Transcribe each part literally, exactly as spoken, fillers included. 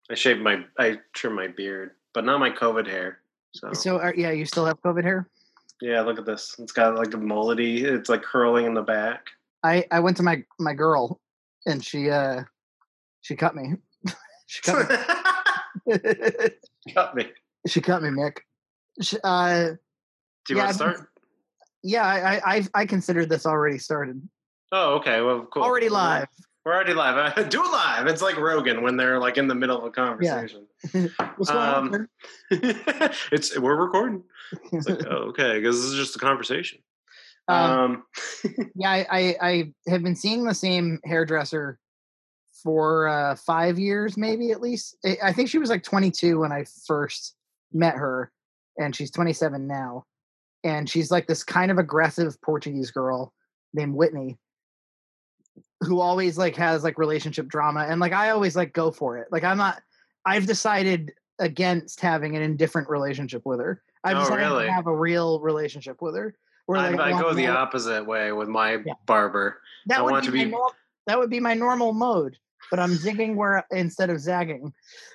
I shaved my, I trim my beard, but not my COVID hair. So, So uh, yeah, you still have COVID hair? yeah, look at this. It's got like a mullety. It's like curling in the back. I I went to my my girl, and she uh she cut me. she cut me. Cut me. She cut me, Mick. She, uh, Do you yeah, want to start? yeah, I, I I considered this already started. Oh, okay. Well, cool. Already live. We're already live. Do it live. It's like Rogan when they're like in the middle of a conversation. Yeah. What's going um, on, it's we're recording. It's like, oh, okay, because this is just a conversation. Um, Um, yeah, I, I I have been seeing the same hairdresser for uh, five years, maybe at least. I, I think she was like twenty-two when I first met her, and she's twenty-seven now. And she's like this kind of aggressive Portuguese girl named Whitney, who always like has like relationship drama, and like I always like go for it. Like I'm not. I've decided against having an indifferent relationship with her. I've Oh, decided really? to have a real relationship with her. Where, I, like, I want go the more- opposite way with my Yeah. barber. That I would want be to my be. nor- that would be my normal mode, but I'm zigging where instead of zagging.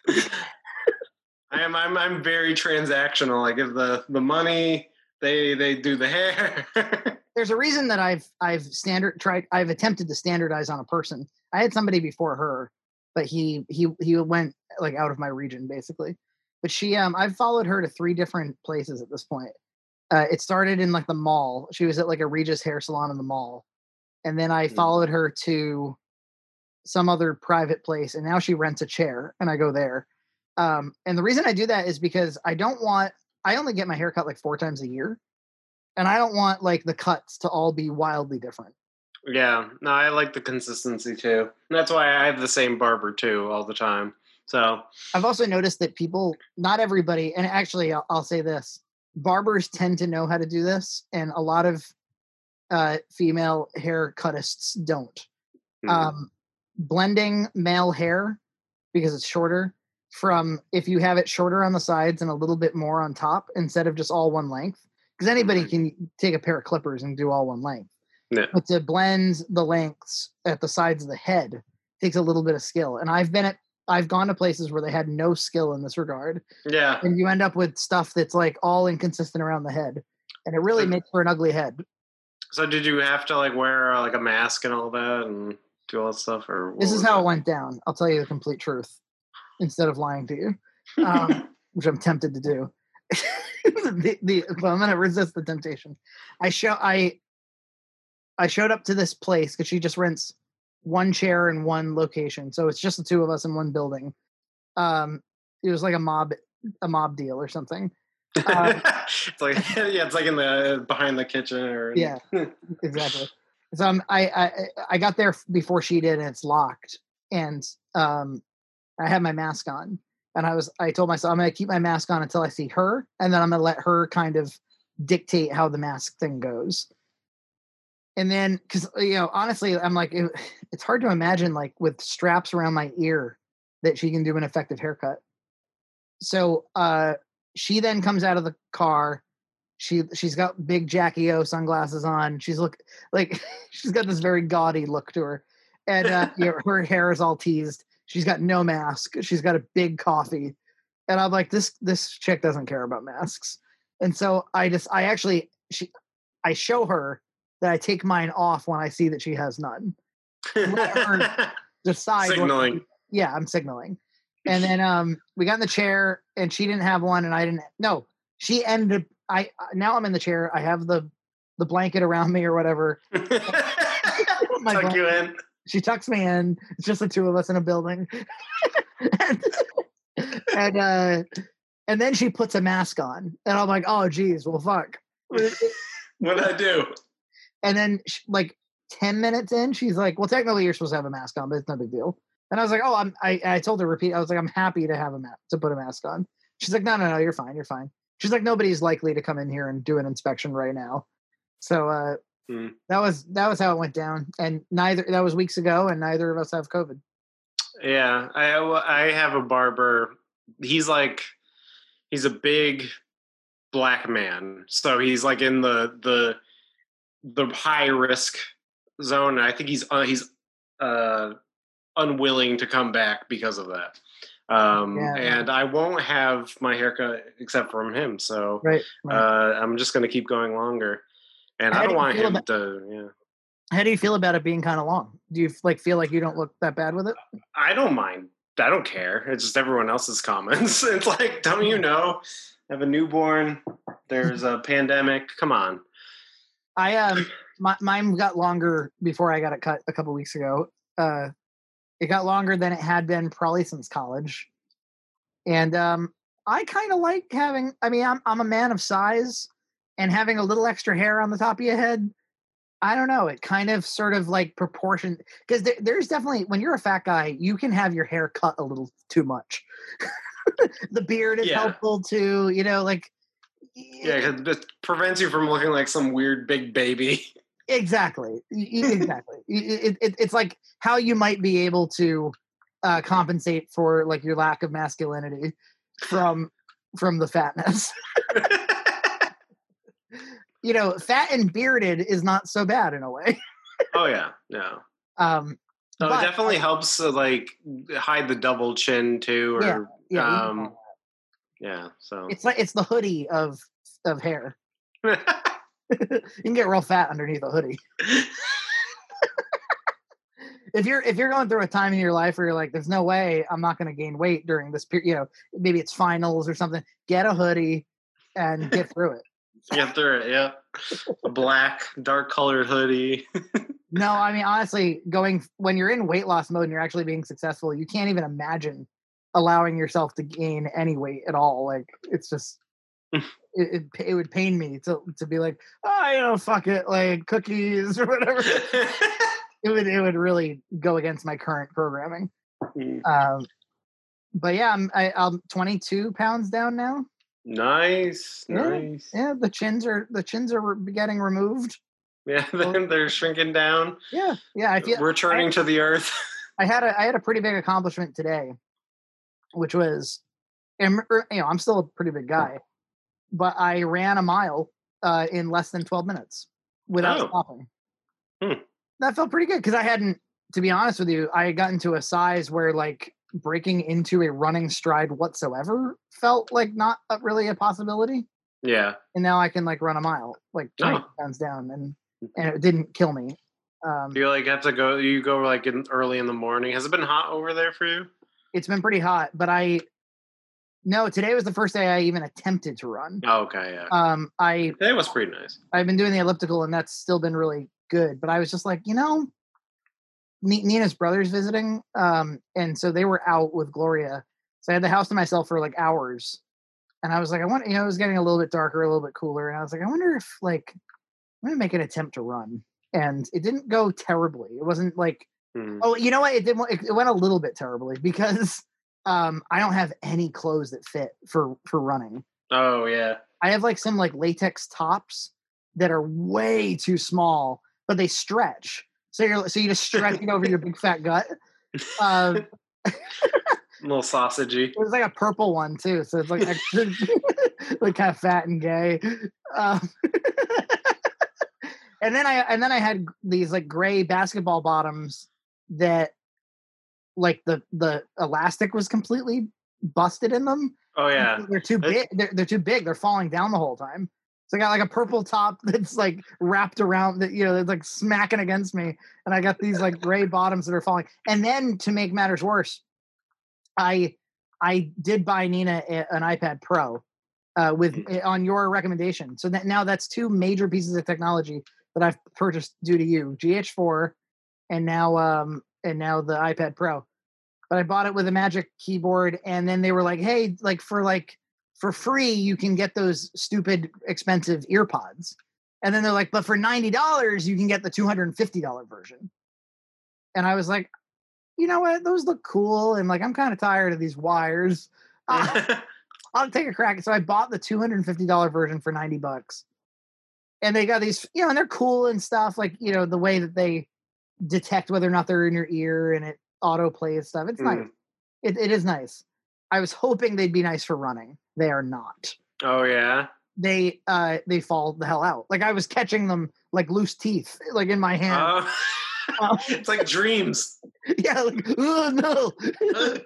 I am. I'm. I'm very transactional. I give the the money. They they do the hair. There's a reason that I've I've standard tried I've attempted to standardize on a person. I had somebody before her, but he he he went like out of my region basically. But she um I've followed her to three different places at this point. Uh, it started in like the mall. She was at like a Regis hair salon in the mall, and then I followed her to some other private place, and now she rents a chair, and I go there. Um, and the reason I do that is because I don't want. I only get my hair cut like four times a year, and I don't want like the cuts to all be wildly different. Yeah, no, I like the consistency too. And that's why I have the same barber too all the time. So I've also noticed that people, not everybody, and actually, I'll, I'll say this: barbers tend to know how to do this, and a lot of uh, female hair cutists don't. hmm. Um, blending male hair because it's shorter from if you have it shorter on the sides and a little bit more on top instead of just all one length, because anybody can take a pair of clippers and do all one length. Yeah. But to blend the lengths at the sides of the head takes a little bit of skill. And I've been at I've gone to places where they had no skill in this regard. Yeah. And you end up with stuff that's like all inconsistent around the head. And it really So- makes for an ugly head. So did you have to like wear uh, like a mask and all that and do all that stuff, or what This is was how it? it went down. I'll tell you the complete truth instead of lying to you, um, which I'm tempted to do. the, the, but I'm gonna resist the temptation. I show I I showed up to this place because she just rents one chair in one location, so it's just the two of us in one building. Um, it was like a mob a mob deal or something. Um, It's like yeah, it's like in the behind the kitchen or Yeah. Exactly. So um, I, I I got there before she did, and it's locked. And um, I had my mask on, and I was I told myself I'm going to keep my mask on until I see her, and then I'm going to let her kind of dictate how the mask thing goes. And then, because you know, honestly, I'm like, it, it's hard to imagine like with straps around my ear that she can do an effective haircut. So uh, she then comes out of the car. She she's got big Jackie O sunglasses on. She's look like she's got this very gaudy look to her, and uh, you know, her hair is all teased. She's got no mask. She's got a big coffee, and I'm like, this this chick doesn't care about masks. And so I just I actually she I show her that I take mine off when I see that she has none. Let her decide. what- signaling. yeah, I'm signaling. And then um, we got in the chair, and she didn't have one, and I didn't. No, she ended. I now I'm in the chair. I have the the blanket around me or whatever. My Tuck you blanket. in. She tucks me in. It's just the two of us in a building. and and, uh, and then she puts a mask on, and I'm like, oh geez, well fuck. What'd I do? And then she, like ten minutes in, she's like, well, technically you're supposed to have a mask on, but it's no big deal. And I was like, oh, I'm. I, I told her repeat. I was like, I'm happy to have a mask to put a mask on. She's like, no, no, no, you're fine, you're fine. She's like, nobody's likely to come in here and do an inspection right now. So uh, Hmm. that was that was how it went down. And neither that was weeks ago, and neither of us have COVID. Yeah, I I have a barber. He's like he's a big black man, so he's like in the the the high risk zone. I think he's uh, he's uh, unwilling to come back because of that. Um, Yeah, and I won't have my haircut except from him. So right, right. uh, I'm just going to keep going longer. And How I do don't you want feel him about- to, yeah. How do you feel about it being kind of long? Do you like feel like you don't look that bad with it? I don't mind. I don't care. It's just everyone else's comments. It's like, don't you know? I have a newborn. There's a pandemic. Come on. I um, my, mine got longer before I got it cut a couple weeks ago. Uh, it got longer than it had been probably since college, and um, I kind of like having. I mean, I'm I'm a man of size, and having a little extra hair on the top of your head. I don't know. It kind of sort of like proportion because there, there's definitely when you're a fat guy, you can have your hair cut a little too much. The beard is Yeah. helpful too. You know, like Yeah, 'cause it prevents you from looking like some weird big baby. exactly, Y- y- exactly. It, it, it's like how you might be able to uh, compensate for like your lack of masculinity from from the fatness. You know, fat and bearded is not so bad in a way. Oh yeah, no. Um, So but it definitely I- helps to like hide the double chin too, or Yeah, yeah, you can um, call yeah. So it's like it's the hoodie of of hair. You can get real fat underneath a hoodie. If you're if you're going through a time in your life where you're like, there's no way I'm not going to gain weight during this period, you know, maybe it's finals or something. Get a hoodie and get through it. get through it. Yeah, a black, dark colored hoodie. No, I mean honestly, going when you're in weight loss mode and you're actually being successful, you can't even imagine allowing yourself to gain any weight at all. Like it's just it, it, it would pain me to to be like, oh, you know, fuck it, like cookies or whatever. It would it would really go against my current programming. Mm. Um, but yeah, I'm I, I'm twenty-two pounds down now. Nice, Yeah, nice. yeah. The chins are the chins are re- getting removed. Yeah, then they're shrinking down, Yeah, yeah. I feel returning I, to the earth. I had a I had a pretty big accomplishment today, which was, and, er, you know, I'm still a pretty big guy, but I ran a mile uh, in less than twelve minutes without Oh. stopping. Hmm. That felt pretty good because I hadn't, to be honest with you, I had gotten to a size where like breaking into a running stride whatsoever felt like not a, really a possibility. Yeah. And now I can like run a mile, like twenty Oh. pounds down, and and it didn't kill me. Um, Do you like have to go? You go like in early in the morning. Has it been hot over there for you? it's been pretty hot, but I no, today was the first day I even attempted to run. Oh, okay, yeah. Um, I Today was pretty nice. I've been doing the elliptical, and that's still been really good. But I was just like, you know, Ni- Nina's brother's visiting, um, and so they were out with Gloria. So I had the house to myself for like hours, and I was like, I want, you know, it was getting a little bit darker, a little bit cooler, and I was like, I wonder if like I'm gonna make an attempt to run, and it didn't go terribly. It wasn't like, Mhm. oh, you know what? It didn't. It, it went a little bit terribly because um, I don't have any clothes that fit for for running. Oh yeah. I have like some like latex tops that are way too small, but they stretch. So you're so you just stretch it over your big fat gut. Um, A little sausagey. There's like a purple one too, so it's like extra, like kind of fat and gay. Um, and then I and then I had these like gray basketball bottoms that, like the the elastic was completely busted in them. Oh yeah. They're too big. They're, they're too big. They're falling down the whole time. So I got like a purple top that's like wrapped around that, you know, that's like smacking against me. And I got these like gray bottoms that are falling. And then to make matters worse, I I did buy Nina a, an iPad Pro uh, with on your recommendation. So that now that's two major pieces of technology that I've purchased due to you, G H four and now um and now the iPad Pro. But I bought it with a Magic Keyboard, and then they were like, "Hey, like for like for free, you can get those stupid expensive ear pods." And then they're like, "But for ninety dollars, you can get the two hundred and fifty dollar version." And I was like, "You know what? Those look cool, and like I'm kind of tired of these wires. I'll, I'll take a crack." So I bought the two hundred and fifty dollar version for ninety bucks, and they got these, you know, and they're cool and stuff. Like, you know, the way that they detect whether or not they're in your ear, and it auto plays stuff. It's Mm. nice. It, it is nice. I was hoping they'd be nice for running. They are not. Oh yeah. They uh they fall the hell out. Like I was catching them like loose teeth, like in my hand. Oh. It's like dreams. Yeah, like oh no.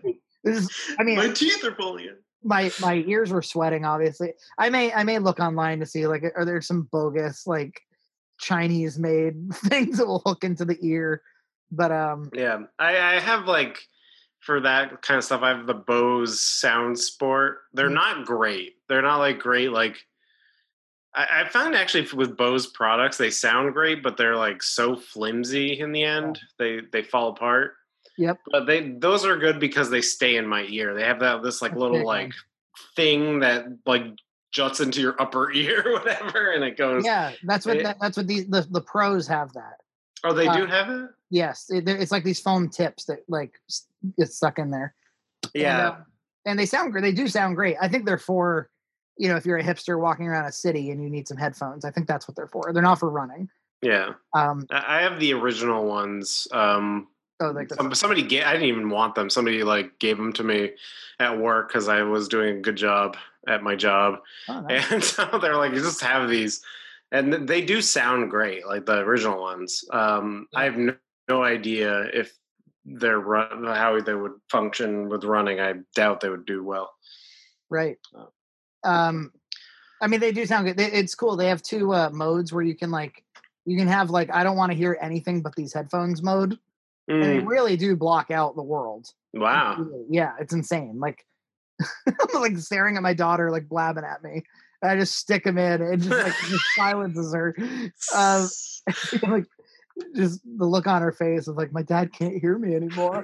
This is, I mean, my teeth are pulling in. My my ears were sweating. Obviously, I may I may look online to see like are there some bogus like Chinese made things that will hook into the ear, but um yeah, I, I have like for that kind of stuff. I have the Bose Sound Sport. They're mm. not great. They're not like great like. I, I found actually with Bose products, they sound great, but they're like so flimsy in the end. Yeah. They they fall apart. Yep. But they those are good because they stay in my ear. They have that this like That's little big, like man. thing that like juts into your upper ear or whatever, and it goes. Yeah, that's what it, that, that's what these the, the pros have that. Oh, they uh, do have it? Yes, it, it's like these foam tips that like get stuck in there. Yeah. And, uh, and they sound great. They do sound great. I think they're for, you know, if you're a hipster walking around a city and you need some headphones, I think that's what they're for. They're not for running. Yeah. Um, I have the original ones. Um, oh, like somebody gave, I didn't even want them. Somebody like gave them to me at work because I was doing a good job at my job. Oh, nice. And so they're like, you just have these. And they do sound great, like the original ones. Um, yeah. I have no, no idea if they're run, how they would function with running. I doubt they would do well. Right. Um, I mean, they do sound good. It's cool. They have two uh, modes where you can like, you can have like, I don't want to hear anything but these headphones mode. Mm. And they really do block out the world. Wow. Yeah, it's insane. Like, I'm like staring at my daughter, like blabbing at me. And I just stick them in and just like just silences her. Um, like just the look on her face of like, my dad can't hear me anymore.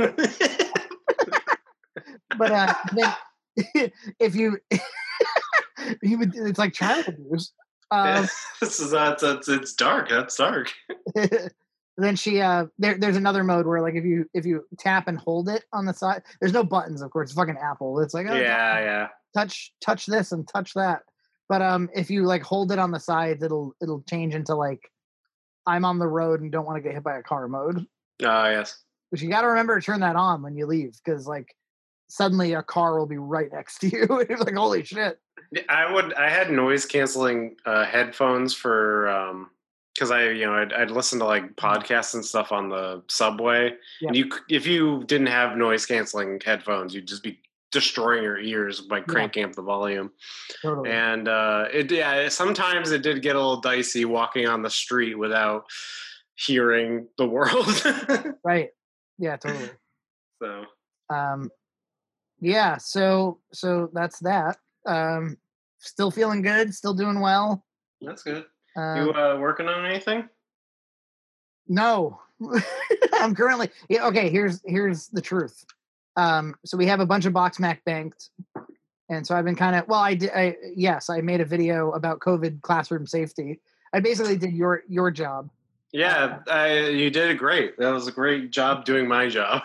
But uh, then, if you, it's like child abuse. Um, this is uh, it's, it's dark. That's dark. Then she uh there, there's another mode where like if you if you tap and hold it on the side, there's no buttons, of course. It's fucking Apple. It's like oh, yeah touch, yeah touch touch this and touch that. But um if you like hold it on the sides, it'll it'll change into like I'm on the road and don't want to get hit by a car mode. Oh uh, yes. But you got to remember to turn that on when you leave because like suddenly a car will be right next to you. It's like holy shit. I would I had noise canceling uh, headphones for. Um... Because I, you know, I'd, I'd listen to like podcasts and stuff on the subway, yeah. and you, if you didn't have noise canceling headphones, you'd just be destroying your ears by cranking yeah. up the volume. Totally. And uh, it, yeah, sometimes it did get a little dicey walking on the street without hearing the world. Right. Yeah. Totally. So. Um. Yeah. So so that's that. Um. Still feeling good. Still doing well. That's good. Um, you uh, working on anything? No, I'm currently. Yeah, okay, here's here's the truth. Um, so we have a bunch of BoxMac banked, and so I've been kind of. Well, I did. I, yes, I made a video about COVID classroom safety. I basically did your your job. Yeah, uh, I, you did great. That was a great job doing my job.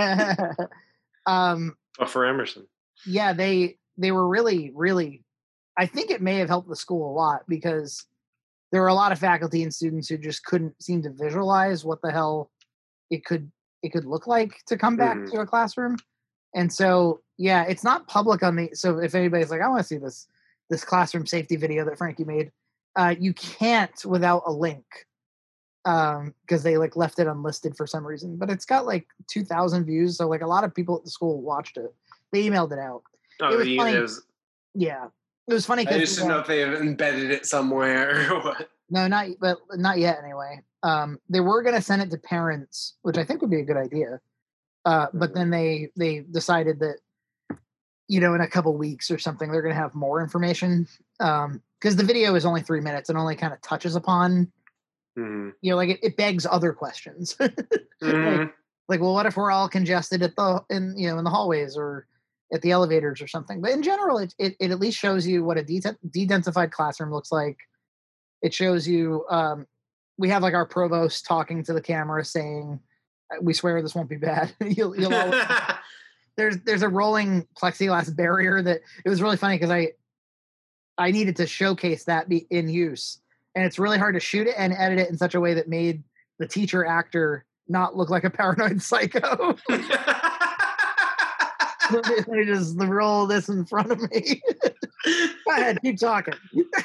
um, oh, for Emerson. Yeah, they they were really really. I think it may have helped the school a lot because. There were a lot of faculty and students who just couldn't seem to visualize what the hell it could it could look like to come back mm. to a classroom. And so, yeah, it's not public on the. So if anybody's like, I want to see this this classroom safety video that Frankie made, uh, you can't without a link um, because they like left it unlisted for some reason. But it's got like two thousand views, so like a lot of people at the school watched it. They emailed it out. Oh, it was it funny. was. Yeah. It was funny because I just didn't know if they have embedded it somewhere or what. No, not but not yet. Anyway, um, they were going to send it to parents, which I think would be a good idea. Uh, but then they they decided that, you know, in a couple weeks or something, they're going to have more information because um, the video is only three minutes and only kind of touches upon, mm-hmm. you know, like it, it begs other questions. mm-hmm. like, like, well, what if we're all congested at the in you know in the hallways or at the elevators or something? But in general, it, it, it at least shows you what a de- de-densified classroom looks like. It shows you, um, we have like our provost talking to the camera saying, we swear this won't be bad. you'll, you'll always, there's, there's a rolling plexiglass barrier that it was really funny because I, I needed to showcase that be in use. And it's really hard to shoot it and edit it in such a way that made the teacher actor not look like a paranoid psycho. They just roll this in front of me. Go ahead, keep talking.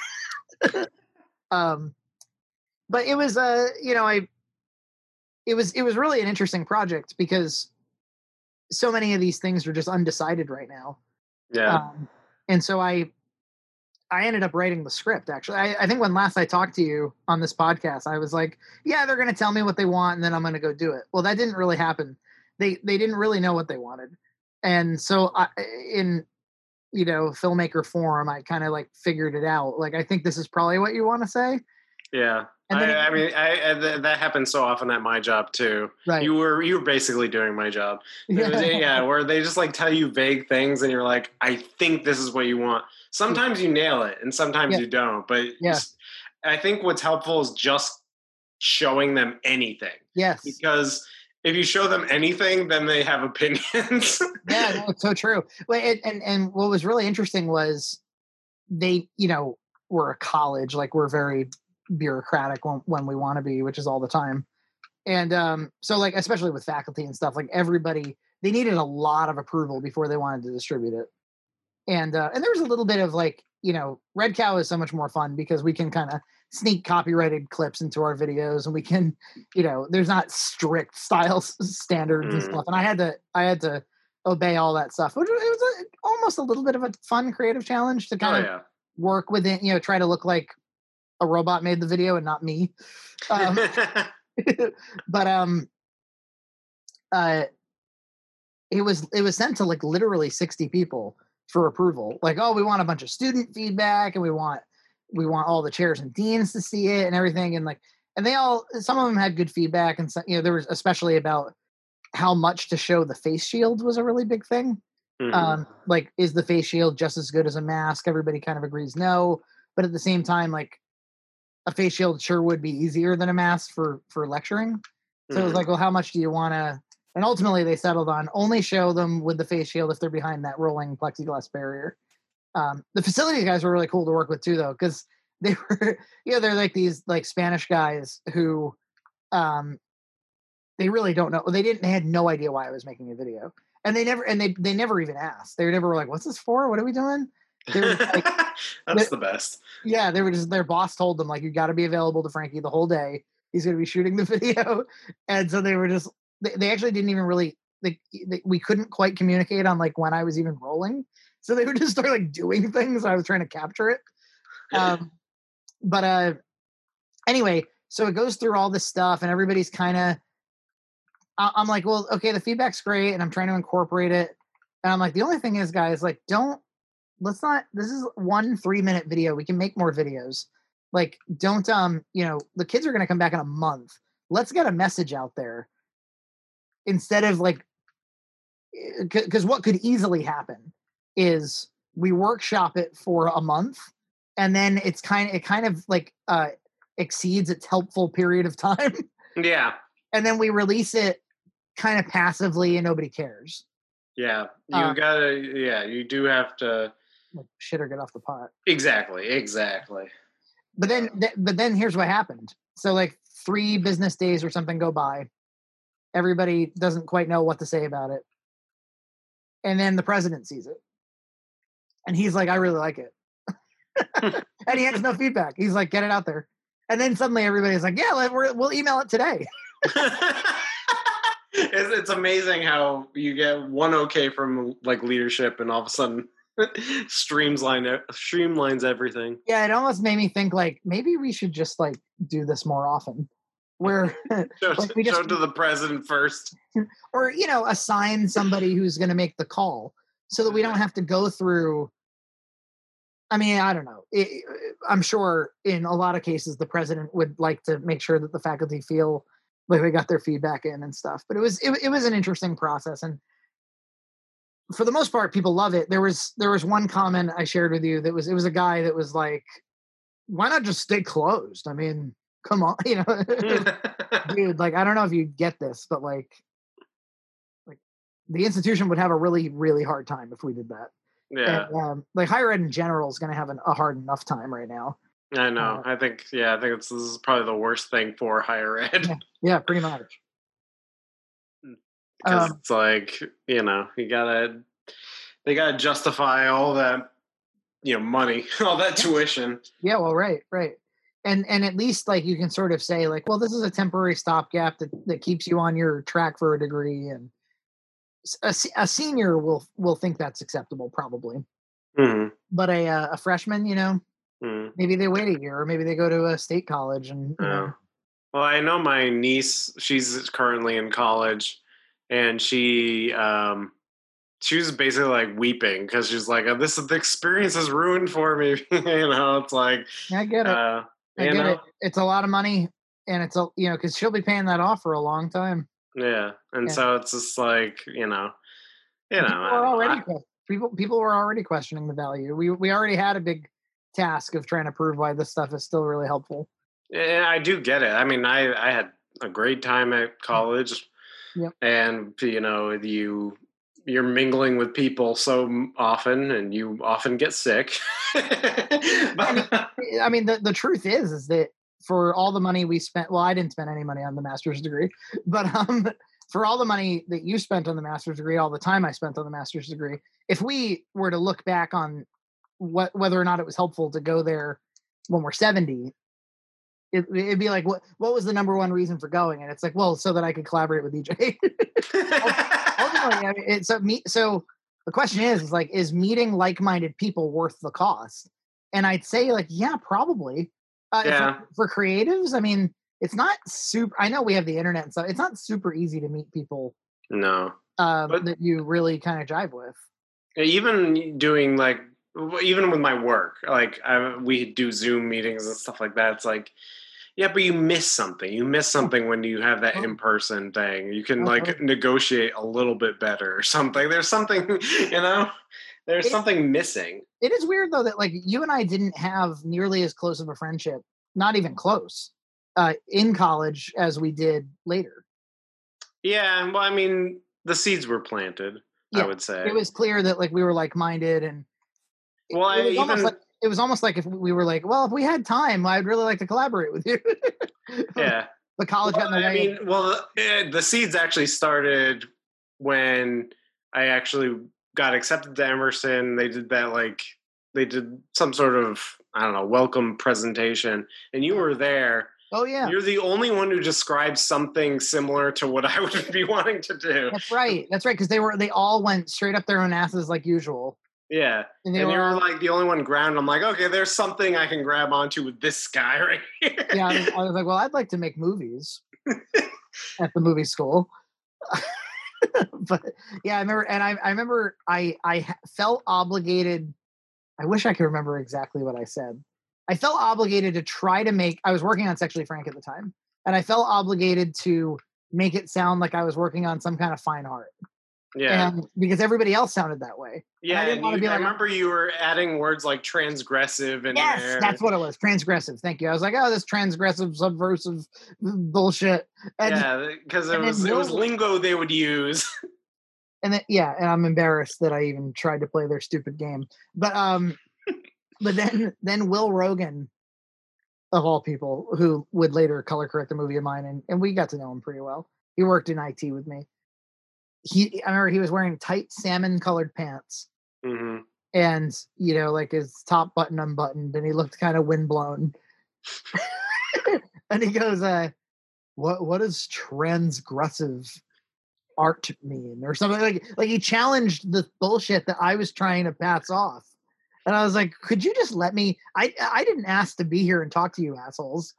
um, but it was, uh, you know, I, it was, it was really an interesting project because so many of these things are just undecided right now. Yeah. Um, and so I, I ended up writing the script. Actually, I, I think when last I talked to you on this podcast, I was like, "Yeah, they're going to tell me what they want, and then I'm going to go do it." Well, that didn't really happen. They they didn't really know what they wanted, and so I, in you know filmmaker form, I kind of like figured it out. Like, I think this is probably what you want to say. Yeah. And then I, it- I mean, I, I th- that happens so often at my job too. Right. You were you were basically doing my job. Yeah. Yeah, where they just like tell you vague things, and you're like, I think this is what you want. Sometimes you nail it, and sometimes Yeah. you don't. But Yeah. I think what's helpful is just showing them anything. Yes. Because if you show them anything, then they have opinions. Yeah, no, it's so true. Well, and, and and what was really interesting was they, you know, we're a college, like we're very bureaucratic when, when we want to be, which is all the time. And um, so like, especially with faculty and stuff, like everybody, they needed a lot of approval before they wanted to distribute it. And uh, and there was a little bit of like, you know, Red Cow is so much more fun because we can kind of sneak copyrighted clips into our videos, and we can, you know, there's not strict style standards mm. and stuff. And I had to, I had to obey all that stuff. It was, it was a, almost a little bit of a fun creative challenge to kind oh, of yeah. work within, you know, try to look like a robot made the video and not me. Um, but um, uh, it was it was sent to like literally sixty people for approval. Like, oh, we want a bunch of student feedback, and we want we want all the chairs and deans to see it and everything. And like, and they all, some of them had good feedback, and some, you know, there was especially about how much to show the face shield was a really big thing. Mm-hmm. Um, like, is the face shield just as good as a mask? Everybody kind of agrees no, but at the same time, like, a face shield sure would be easier than a mask for for lecturing. So mm-hmm. it was like, well, how much do you want to? And ultimately, they settled on only show them with the face shield if they're behind that rolling plexiglass barrier. Um, the facility guys were really cool to work with too, though, because they were, you know, they're like these like Spanish guys who, um, they really don't know. They didn't. They had no idea why I was making a video, and they never and they they never even asked. They never were like, "What's this for? What are we doing?" They were like, That's the best. Yeah, they were just, their boss told them, like, you got to be available to Frankie the whole day. He's going to be shooting the video. And so they were just, they, they actually didn't even really, they, they, we couldn't quite communicate on like when I was even rolling. So they would just start like doing things. I was trying to capture it. Um, but uh, anyway, so it goes through all this stuff and everybody's kind of, I'm like, well, okay, the feedback's great. And I'm trying to incorporate it. And I'm like, the only thing is, guys, like, don't, let's not, this is one three minute video. We can make more videos. Like, don't, um, you know, the kids are going to come back in a month. Let's get a message out there instead of like, because what could easily happen is we workshop it for a month and then it's kind of, it kind of like, uh, exceeds its helpful period of time. Yeah. And then we release it kind of passively and nobody cares. Yeah. You uh, gotta, yeah, you do have to, like shit or get off the pot. Exactly, exactly. But then, th- but then here's what happened. So like three business days or something go by. Everybody doesn't quite know what to say about it. And then the president sees it. And he's like, I really like it. And he has no feedback. He's like, get it out there. And then suddenly everybody's like, yeah, let, we're, we'll email it today. it's, it's amazing how you get one okay from like leadership and all of a sudden streamline streamlines everything. Yeah, it almost made me think like maybe we should just like do this more often. Where show, like, we show just, to the president first, or you know, assign somebody who's going to make the call, so that we don't have to go through. I mean, I don't know. It, I'm sure in a lot of cases the president would like to make sure that the faculty feel like we got their feedback in and stuff. But it was it, it was an interesting process, and for the most part, people love it. There was there was one comment I shared with you that was it was a guy that was like, "Why not just stay closed? I mean, come on, you know, dude. Like, I don't know if you get this, but like, like the institution would have a really really hard time if we did that. Yeah, and, um, like higher ed in general is going to have an, a hard enough time right now. I know. Uh, I think yeah, I think it's, this is probably the worst thing for higher ed. Yeah, yeah pretty much. Because um, it's like, you know, you gotta, they gotta justify all that, you know, money, all that yeah. tuition. Yeah, well, right, right. And and at least like you can sort of say like, well, this is a temporary stopgap that, that keeps you on your track for a degree. And a, se- a senior will will think that's acceptable probably, Mhm. but a uh, a freshman, you know, Mhm. maybe they wait a year, or maybe they go to a state college, and you Oh. know, Well, I know my niece. She's currently in college, and she um she was basically like weeping because she's like, oh, "This is the experience is ruined for me." you know, it's like, I get it. uh, I you get it. know, It's a lot of money, and it's a you know because she'll be paying that off for a long time. yeah. And And so it's just like, you know, you know, people I were don't know. already I, que- people people were already questioning the value. We we already had a big task of trying to prove why this stuff is still really helpful. yeah, I do get it. I mean, I I had a great time at college, Yep. and you know, you you're mingling with people so m- often, and you often get sick. I mean, But- I mean, the, the truth is, is that for all the money we spent, well, I didn't spend any money on the master's degree, but um, for all the money that you spent on the master's degree, all the time I spent on the master's degree, if we were to look back on what whether or not it was helpful to go there when we're seventy, it, it'd be like, what what was the number one reason for going? And it's like, well, so that I could collaborate with E J. Ultimately, I mean, it's a meet. So the question is, is like, is meeting like-minded people worth the cost? And I'd say, like, yeah, probably. Uh, yeah, for, for creatives, I mean, it's not super. I know we have the internet and stuff. It's not super easy to meet people no. um, But that you really kind of jive with. even doing like, even with my work, like I, we do Zoom meetings and stuff like that. It's like, yeah, but you miss something. You miss something when you have that Oh. in person thing. You can Oh, like totally. negotiate a little bit better or something. There's something, you know, there's It, something missing. it is weird though that like you and I didn't have nearly as close of a friendship, not even close, uh, in college as we did later. Yeah, well, I mean, the seeds were planted, I Yeah, would say. it was clear that like we were like-minded, and it, Well, it I was almost like even, it was almost like if we were like, well, if we had time, I'd really like to collaborate with you. yeah. But college got in the Well, I way. mean, Of, well, eh, the seeds actually started when I actually got accepted to Emerson. They did that like they did some sort of, I don't know, welcome presentation, and you were there. oh yeah, You're the only one who describes something similar to what I would be wanting to do. that's right. That's right. Because they were they all went straight up their own asses like usual, Yeah. and they And were you were all, like the only one ground. I'm like, okay, there's something I can grab onto with this guy right here. yeah. I was, I was like, well, I'd like to make movies at the movie school. But yeah, I remember, and I, I remember I I ha- felt obligated. I wish I could remember exactly what I said. I felt obligated to try to make. I was working on Sexually Frank at the time, and I felt obligated to make it sound like I was working on some kind of fine art, Yeah. and because everybody else sounded that way, and I Yeah, didn't and want to you, be I like, remember you were adding words like transgressive in yes, there. that's what it was, transgressive. Thank you. I was like, oh, this transgressive, subversive bullshit, and Yeah, because it and then was it was Will, lingo they would use. and then yeah, and I'm embarrassed that I even tried to play their stupid game, but um, but then then Will Rogan, of all people, who would later color correct the movie of mine, and, and we got to know him pretty well. He worked in I T with me. He, I remember he was wearing tight salmon colored pants, hmm and you know, like his top button unbuttoned, and he looked kind of windblown. And he goes, uh, "What what does transgressive art mean?" Or something like like he challenged the bullshit that I was trying to pass off. And I was like, "Could you just let me? I I didn't ask to be here and talk to you assholes."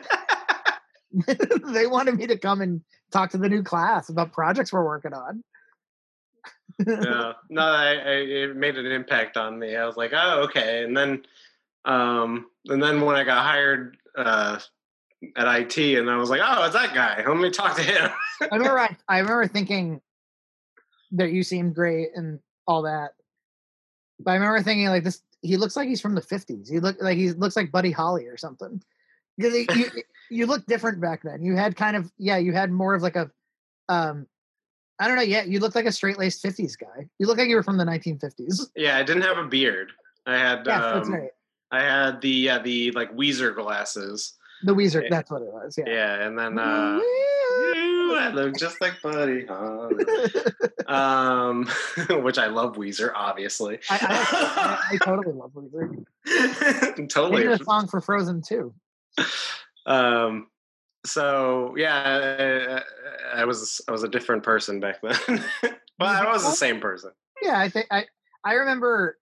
They wanted me to come and talk to the new class about projects we're working on. Yeah, no, I, I, it made an impact on me. I was like, oh, okay. And then, um, and then when I got hired uh, at I T, and I was like, oh, it's that guy. Let me talk to him. I remember I, I remember thinking that you seemed great and all that. But I remember thinking like this he looks like he's from the fifties. He look like he looks like Buddy Holly or something. Because he- you you looked different back then. You had kind of yeah, you had more of like a um I don't know, yeah, you looked like a straight-laced fifties guy. You look like you were from the nineteen fifties. Yeah, I didn't have a beard. I had, Yes, that's um, right. I had the yeah, the like Weezer glasses. The Weezer, Eh, that's what it was. Yeah. Yeah, and then uh, you, I look just like Buddy Holly. Um, which I love Weezer, obviously. I, I, I, I totally love Weezer. They Totally. did a song for Frozen too. Um, so yeah, I, I was I was a different person back then. Well, You I think was so? the same person. Yeah, I think I I remember.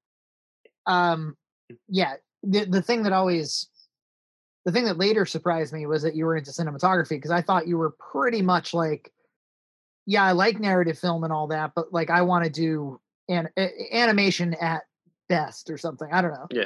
Um, yeah, the the thing that always the thing that later surprised me was that you were into cinematography because I thought you were pretty much like, yeah, I like narrative film and all that, but like I want to do an a- animation at best or something. I don't know. Yeah.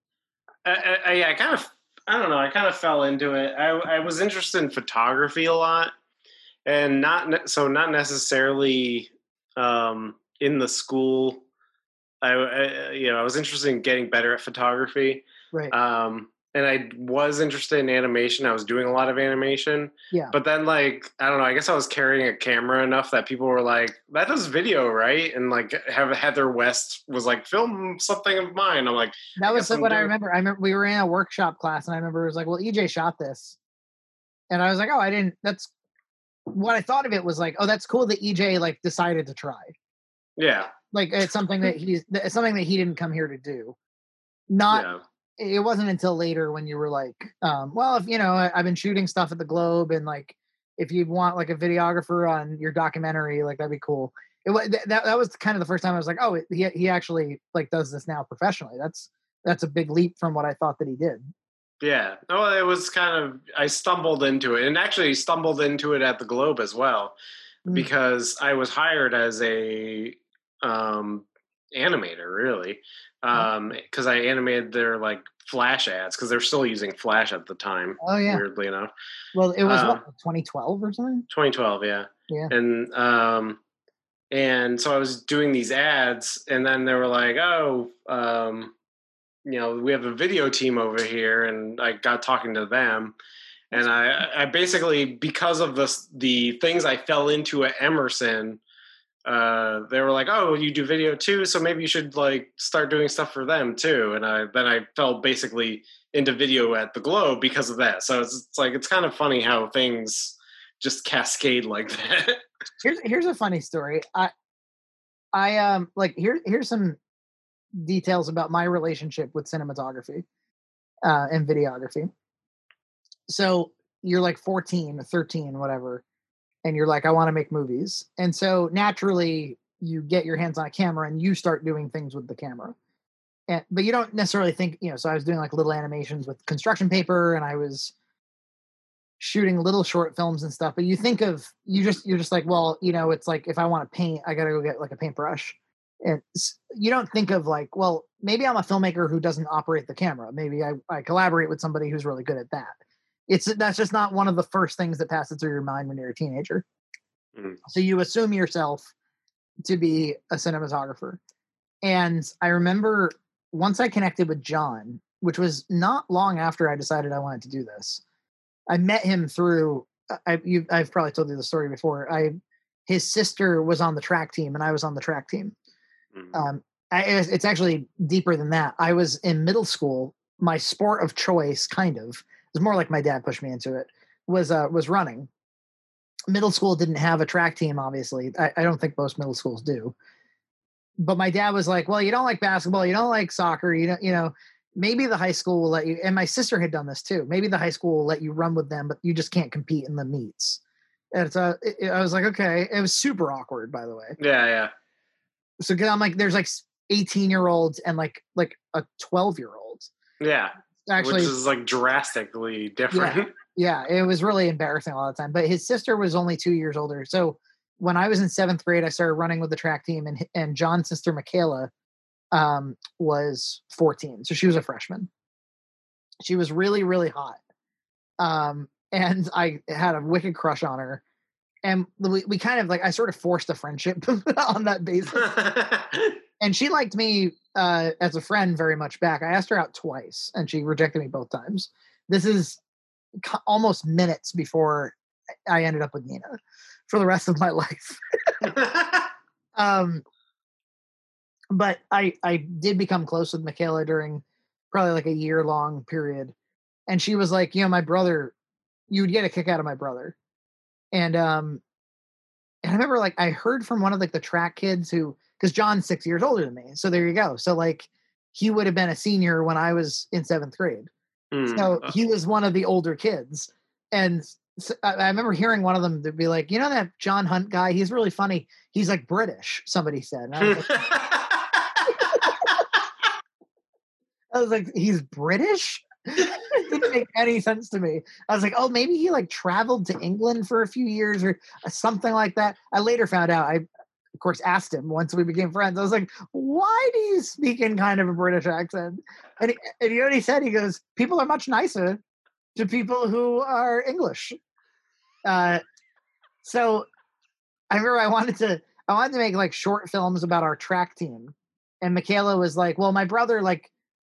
I, I, I kind of, I don't know. I kind of fell into it. I, I was interested in photography a lot, and not ne- so not necessarily um, in the school. I, I, you know, I was interested in getting better at photography, Right. um, and I was interested in animation. I was doing a lot of animation, Yeah. but then like I don't know. I guess I was carrying a camera enough that people were like, "That does video, right?" And like have Heather West was like, "Film something of mine." I'm like, That I was guess I'm what I doing. remember. I remember we were in a workshop class, and I remember it was like, "Well, E J shot this," and I was like, "Oh, I didn't." That's what I thought of it was like, "Oh, that's cool that E J like decided to try." Yeah, Like it's something that he's it's something that he didn't come here to do. Not yeah, it wasn't until later when you were like, um, well, if you know, I, I've been shooting stuff at the Globe, and like, if you want like a videographer on your documentary, like that'd be cool. It was that that was kind of the first time I was like, oh, it, he he actually like does this now professionally. That's that's a big leap from what I thought that he did. yeah. Oh, it was kind of I stumbled into it, and actually stumbled into it at the Globe as well, Mm. because I was hired as a um, animator, really, Oh, because I animated their like Flash ads because they're still using Flash at the time. oh, yeah. Weirdly enough, Well, it was what um, twenty twelve or something. twenty twelve, yeah, Yeah. and um, and so I was doing these ads, and then they were like, "Oh, um, you know, we have a video team over here," and I got talking to them, and I, I basically because of the the things I fell into at Emerson. Uh, they were like, "Oh, you do video too, so maybe you should like start doing stuff for them too." And I then I fell basically into video at the Globe because of that. So it's, it's like it's kind of funny how things just cascade like that. Here's here's a funny story. I I um like here here's some details about my relationship with cinematography uh, and videography. So you're like fourteen, thirteen, whatever, and you're like, I want to make movies. And so naturally, you get your hands on a camera and you start doing things with the camera. And, but you don't necessarily think, you know, so I was doing like little animations with construction paper and I was shooting little short films and stuff. But you think of, you just, you're just like, well, you know, it's like if I want to paint, I got to go get like a paintbrush. And you don't think of like, well, maybe I'm a filmmaker who doesn't operate the camera. Maybe I, I collaborate with somebody who's really good at that. It's that's just not one of the first things that passes through your mind when you're a teenager. Mm. So you assume yourself to be a cinematographer. And I remember once I connected with John, which was not long after I decided I wanted to do this. I met him through. I, you, I've probably told you the story before. I his sister was on the track team, and I was on the track team. Mm. Um, I, it's actually deeper than that. I was in middle school. My sport of choice, kind of, it was more like my dad pushed me into it. Was uh, was running. Middle school didn't have a track team, obviously. I, I don't think most middle schools do. But my dad was like, "Well, you don't like basketball, you don't like soccer, you know, you know, maybe the high school will let you." And my sister had done this too. Maybe the high school will let you run with them, but you just can't compete in the meets. And so it, I was like, okay. It was super awkward, by the way. Yeah, yeah. So I'm like, there's like eighteen year olds and like like a twelve year old. Yeah. Actually, which is like drastically different. Yeah. Yeah, it was really embarrassing all the time. But his sister was only two years older. So when I was in seventh grade, I started running with the track team, and and John's sister Michaela um, was fourteen, so she was a freshman. She was really really hot, um, and I had a wicked crush on her. And we, we kind of like I sort of forced a friendship on that basis. And she liked me uh, as a friend very much back. I asked her out twice, and she rejected me both times. This is almost minutes before I ended up with Nina for the rest of my life. um, but I I did become close with Michaela during probably like a year long period, and she was like, you know, my brother, you would get a kick out of my brother, and um, and I remember like I heard from one of like the track kids who because John's six years older than me, so there you go. So like he would have been a senior when I was in seventh grade. Mm. So he was one of the older kids. And So, I, I remember hearing one of them to be like, you know that John Hunt guy? He's really funny. He's like British. Somebody said. And I was like, I was like, he's British? It didn't make any sense to me. I was like, oh, maybe he like traveled to England for a few years or something like that. I later found out. I, of course, asked him once we became friends. I was like, why do you speak in kind of a British accent? And, he, and you know what he said? He goes, people are much nicer to people who are English. Uh, so I remember I wanted to, I wanted to make like short films about our track team. And Michaela was like, well, my brother, like,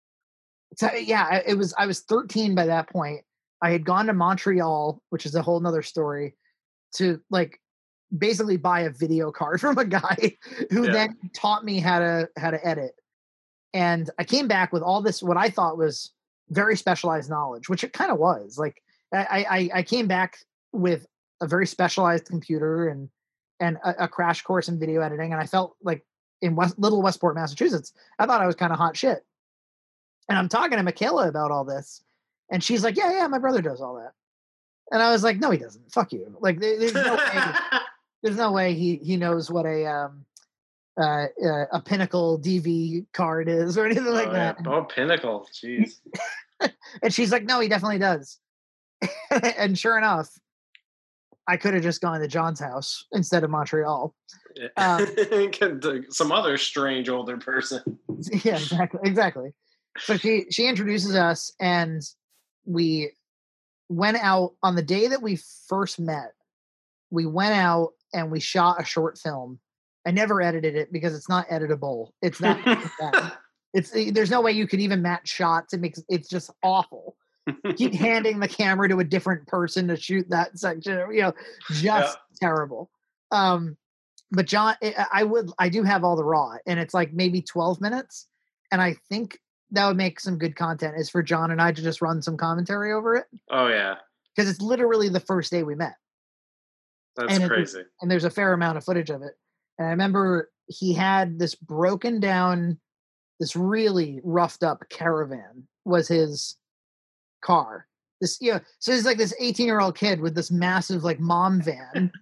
so yeah, it was, I was thirteen by that point. I had gone to Montreal, which is a whole nother story, to like basically buy a video card from a guy who yeah. then taught me how to, how to edit. And I came back with all this, what I thought was very specialized knowledge, which it kind of was. Like I, I, I came back with a very specialized computer and, and a, a crash course in video editing. And I felt like in West, Little Westport, Massachusetts, I thought I was kind of hot shit. And I'm talking to Michaela about all this. And she's like, yeah, yeah, my brother does all that. And I was like, no, he doesn't. Fuck you. Like there, there's no way, there's no way he, he knows what a, um, uh, uh, a Pinnacle D V card is or anything like oh, that. Yeah. Oh, Pinnacle. Jeez. And she's like, no, he definitely does. And sure enough, I could have just gone to John's house instead of Montreal. Um, Some other strange older person. Yeah, exactly. Exactly. So she, she introduces us and we went out on the day that we first met. We went out and we shot a short film. I never edited it because it's not editable. It's that bad. It's there's no way you could even match shots. It makes it's just awful. Keep handing the camera to a different person to shoot that section. You know, just yeah. terrible. Um, but John, I would I do have all the raw, and it's like maybe twelve minutes, and I think that would make some good content. Is for John and I to just run some commentary over it. Oh yeah, because it's literally the first day we met. That's and crazy. It, and there's a fair amount of footage of it. And I remember he had this broken down, this really roughed up Caravan was his car. This, you know, so he's like this eighteen year old kid with this massive like mom van.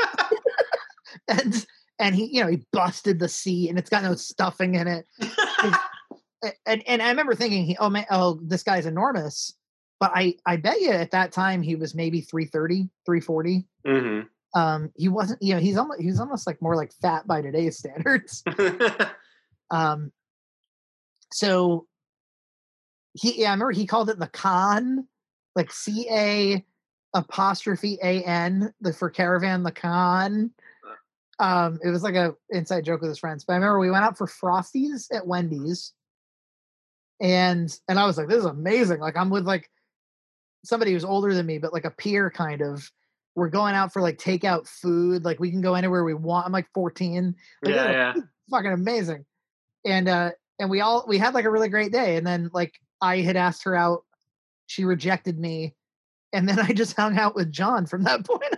and and he, you know, he busted the seat and it's got no stuffing in it. and and I remember thinking, he, oh man, oh, this guy's enormous. But I, I bet you at that time he was maybe three thirty, three forty. Mm-hmm. Um, he wasn't, you know, he's almost, he's almost like more like fat by today's standards. um, so he, yeah, I remember he called it the Con, like C A apostrophe A N, the for Caravan, the Con. Um, it was like a inside joke with his friends. But I remember we went out for Frosties at Wendy's, and and I was like, this is amazing. Like I'm with like somebody who's older than me, but like a peer kind of. We're going out for like takeout food. Like we can go anywhere we want. I'm like fourteen. Like, yeah, yeah. Fucking amazing. And uh, and we all we had like a really great day. And then like I had asked her out, she rejected me, and then I just hung out with John from that point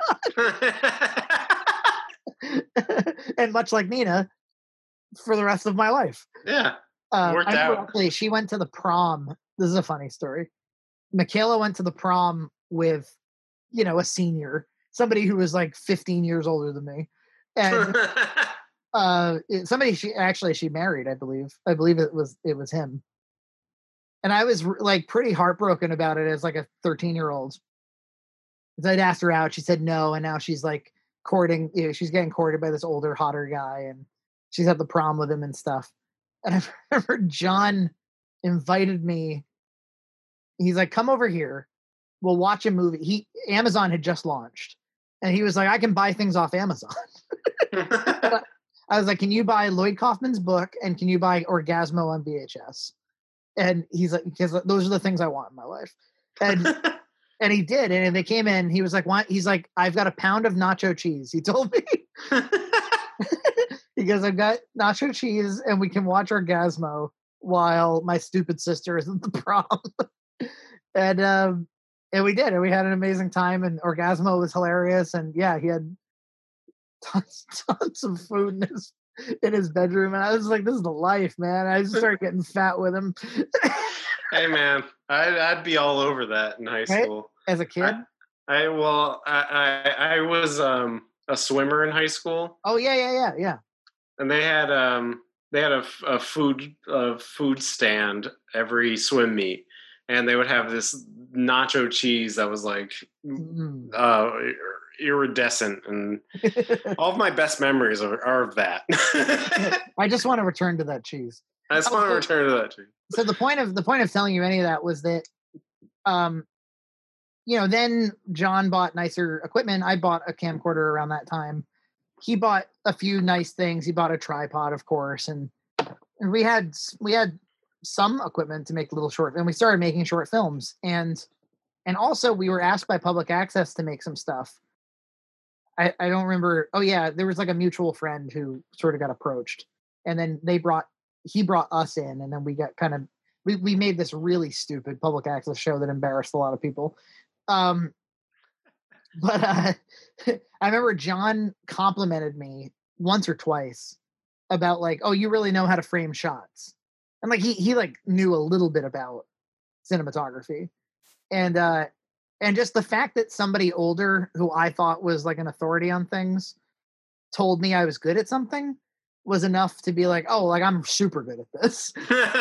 on. And much like Nina, for the rest of my life. Yeah, uh, worked I out. Actually, she went to the prom. This is a funny story. Michaela went to the prom with, you know, a senior, somebody who was like fifteen years older than me. And uh, somebody she actually, she married, I believe, I believe it was, it was him. And I was like pretty heartbroken about it as like a thirteen year old. I'd asked her out. She said no. And now she's like courting, you know, she's getting courted by this older, hotter guy. And she's at the prom with him and stuff. And I remember John invited me. He's like, come over here. We'll watch a movie. He Amazon had just launched, and he was like, "I can buy things off Amazon." I was like, "Can you buy Lloyd Kaufman's book and can you buy Orgasmo on V H S?" And he's like, "Because those are the things I want in my life." And and he did. And they came in. He was like, "What?" He's like, "I've got a pound of nacho cheese." He told me. He goes, "I've got nacho cheese, and we can watch Orgasmo while my stupid sister is at the prom." And um. And we did, and we had an amazing time, and Orgasmo was hilarious, and yeah, he had tons, tons of food in his in his bedroom, and I was like, "This is the life, man!" I just started getting fat with him. Hey, man, I'd I'd be all over that in high right? school As a kid. I, I well, I I, I was um, a swimmer in high school. Oh yeah, yeah, yeah, yeah. And they had um they had a, a food a food stand every swim meet, and they would have this nacho cheese that was like Mm. uh, iridescent, and all of my best memories are, are of that. I just want to return to that cheese. I just Oh, want to so, return to that cheese. so the point of the point of telling you any of that was that, um, you know, then John bought nicer equipment. I bought a camcorder around that time. He bought a few nice things. He bought a tripod, of course, and, and we had we had some equipment to make little short, and we started making short films. And and also we were asked by Public Access to make some stuff. I, I don't remember. Oh yeah, there was like a mutual friend who sort of got approached, and then they brought he brought us in, and then we got kind of we we made this really stupid Public Access show that embarrassed a lot of people. Um, but uh, I remember John complimented me once or twice about like, oh, you really know how to frame shots, and like he he like knew a little bit about cinematography, and uh, and just the fact that somebody older who I thought was like an authority on things told me I was good at something was enough to be like, oh, like I'm super good at this.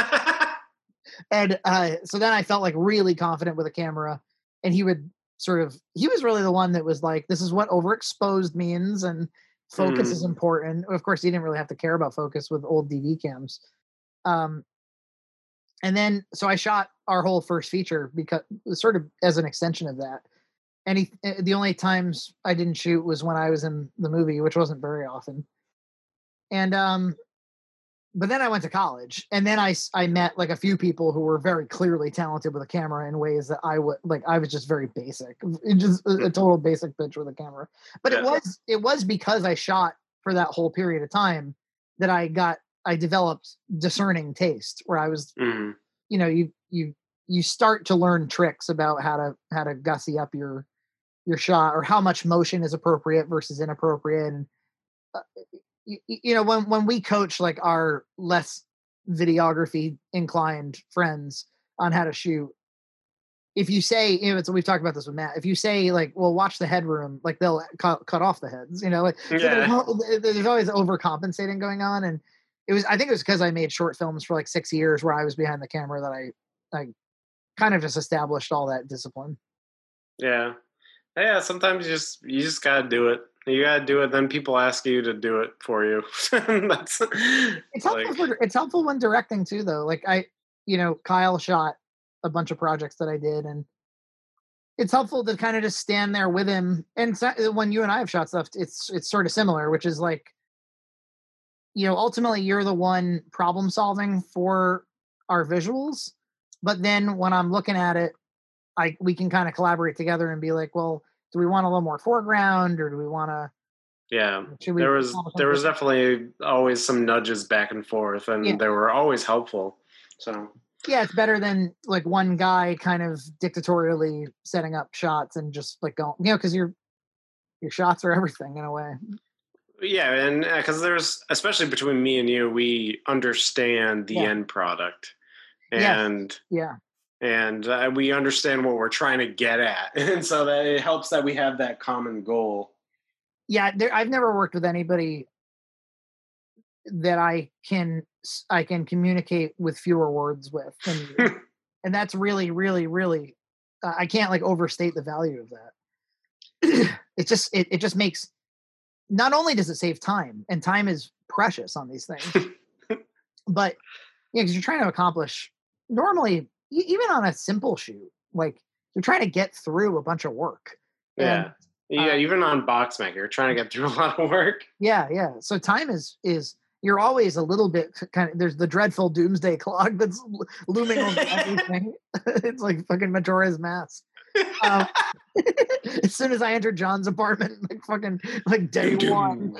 And uh, so then I felt like really confident with a camera, and he would sort of he was really the one that was like, this is what overexposed means, and focus Mm. is important. Of course, he didn't really have to care about focus with old D V cams. Um, and then so I shot our whole first feature because sort of as an extension of that. And he, the only times I didn't shoot was when I was in the movie, which wasn't very often. And um, but then I went to college, and then I I met like a few people who were very clearly talented with a camera in ways that I would like. I was just very basic, just a, a total basic bitch with a camera. But yeah. it was it was because I shot for that whole period of time that I got I developed discerning taste, where I was, mm-hmm. you know, you you you start to learn tricks about how to how to gussy up your your shot, or how much motion is appropriate versus inappropriate. And uh, you, you know, when when we coach like our less videography inclined friends on how to shoot, if you say, you know, it's, we've talked about this with Matt, if you say like, well, watch the headroom, like they'll cut, cut off the heads, you know, like, yeah. so there's, there's always overcompensating going on. And it was, I think it was because I made short films for like six years where I was behind the camera that I, I kind of just established all that discipline. Yeah. Yeah. Sometimes you just, you just got to do it. You gotta do it. Then people ask you to do it for you. That's it's helpful. Like, for, it's helpful when directing too, though. Like I, you know, Kyle shot a bunch of projects that I did, and it's helpful to kind of just stand there with him. And so, when you and I have shot stuff, it's it's sort of similar, which is like, you know, ultimately you're the one problem solving for our visuals, but then when I'm looking at it, I we can kind of collaborate together and be like, well, do we want a little more foreground, or do we want to? Yeah, there was there was definitely always some nudges back and forth, and yeah. they were always helpful. So yeah, it's better than like one guy kind of dictatorially setting up shots and just like going, you know, because your your shots are everything in a way. Yeah, and because uh, there's, especially between me and you, we understand the yeah. end product, and yes. yeah. and uh, we understand what we're trying to get at, and so that it helps that we have that common goal. Yeah, there, I've never worked with anybody that I can I can communicate with fewer words with, and, and that's really, really, really. Uh, I can't like overstate the value of that. it just it, it just makes. Not only does it save time, and time is precious on these things, but yeah, because you're trying to accomplish normally, even on a simple shoot, like you're trying to get through a bunch of work. Yeah. And, Yeah, um, even on Boxmaker, you're trying to get through a lot of work. Yeah, yeah. So time is is you're always a little bit kind of. There's the dreadful doomsday clock that's looming over everything. It's like fucking Majora's Mask. Um, as soon as I entered John's apartment, like fucking like day one.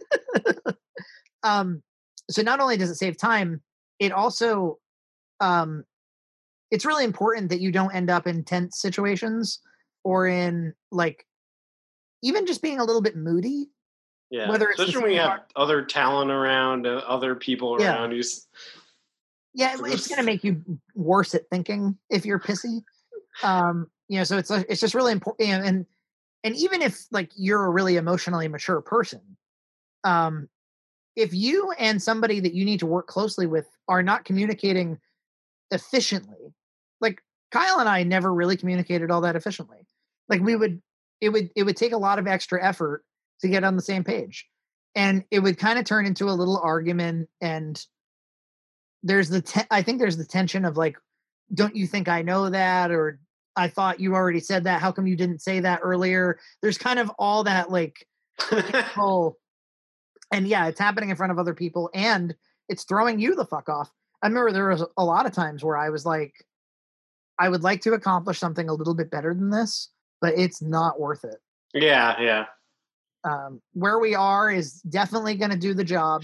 um. So not only does it save time, it also, um, it's really important that you don't end up in tense situations or in like. Even just being a little bit moody. Yeah. Whether it's especially when you have other talent around, uh, other people yeah. around you. Yeah, it's going to make you worse at thinking if you're pissy. Um, you know, so it's it's just really important. You know, and and even if like you're a really emotionally mature person, um, if you and somebody that you need to work closely with are not communicating efficiently, like Kyle and I never really communicated all that efficiently. Like we would, it would, it would take a lot of extra effort to get on the same page, and it would kind of turn into a little argument. And there's the, te- I think there's the tension of like, don't you think I know that? Or I thought you already said that. How come you didn't say that earlier? There's kind of all that like, whole, and yeah, it's happening in front of other people and it's throwing you the fuck off. I remember there was a lot of times where I was like, I would like to accomplish something a little bit better than this, but it's not worth it. Yeah, yeah. Um, where we are is definitely going to do the job,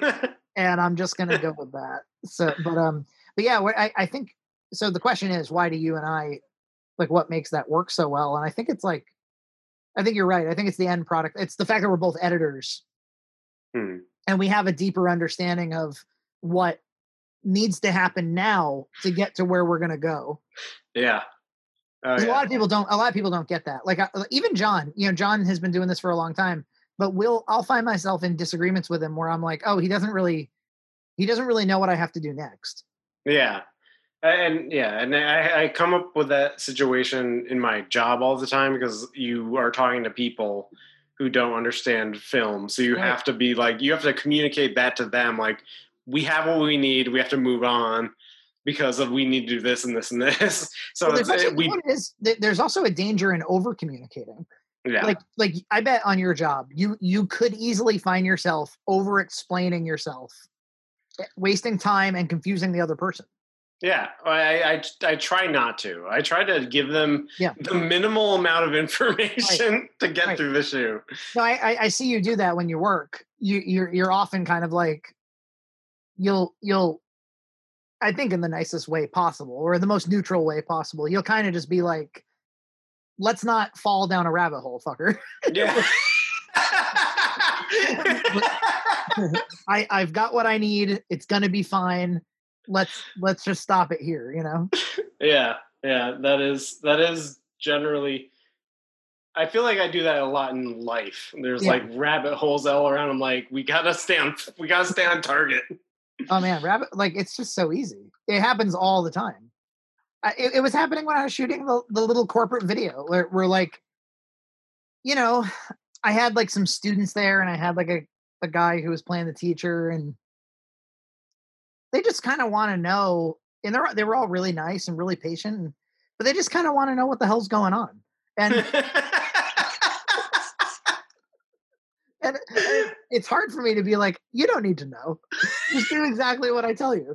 and I'm just going to go with that. So, but um, but yeah, I, I think so. The question is, why do you and I like what makes that work so well? And I think it's like, I think you're right. I think it's the end product. It's the fact that we're both editors, hmm. and we have a deeper understanding of what needs to happen now to get to where we're going to go. Yeah. Oh, yeah. A lot of people don't. A lot of people don't get that. Like uh, even John. You know, John has been doing this for a long time. But will I'll find myself in disagreements with him where I'm like, oh, he doesn't really, he doesn't really know what I have to do next. Yeah, and yeah, and I, I come up with that situation in my job all the time because you are talking to people who don't understand film, so you Right. have to be like, you have to communicate that to them. Like, we have what we need. We have to move on. Because of we need to do this and this and this. So well, it's, also, it, we, what it is, there's also a danger in over communicating. yeah. Like, like I bet on your job, you you could easily find yourself over explaining yourself, wasting time and confusing the other person. Yeah, I, I I try not to. I try to give them yeah. the minimal amount of information right. to get right. through the shoot. No, I, I see you do that when you work. You you're you're often kind of like you'll you'll I think in the nicest way possible or the most neutral way possible. You'll kind of just be like, let's not fall down a rabbit hole, fucker. Yeah. I, I've got what I need. It's gonna be fine. Let's let's just stop it here, you know? Yeah, yeah. That is that is generally I feel like I do that a lot in life. There's yeah. like rabbit holes all around. I'm like, we gotta stay on we gotta stay on target. Oh man, rabbit like it's just so easy. It happens all the time. I, it, it was happening when I was shooting the, the little corporate video where we're like, you know, I had like some students there and I had like a, a guy who was playing the teacher and they just kind of want to know, and they're they were all really nice and really patient, and, but they just kind of want to know what the hell's going on. And And it's hard for me to be like, you don't need to know. Just do exactly what I tell you.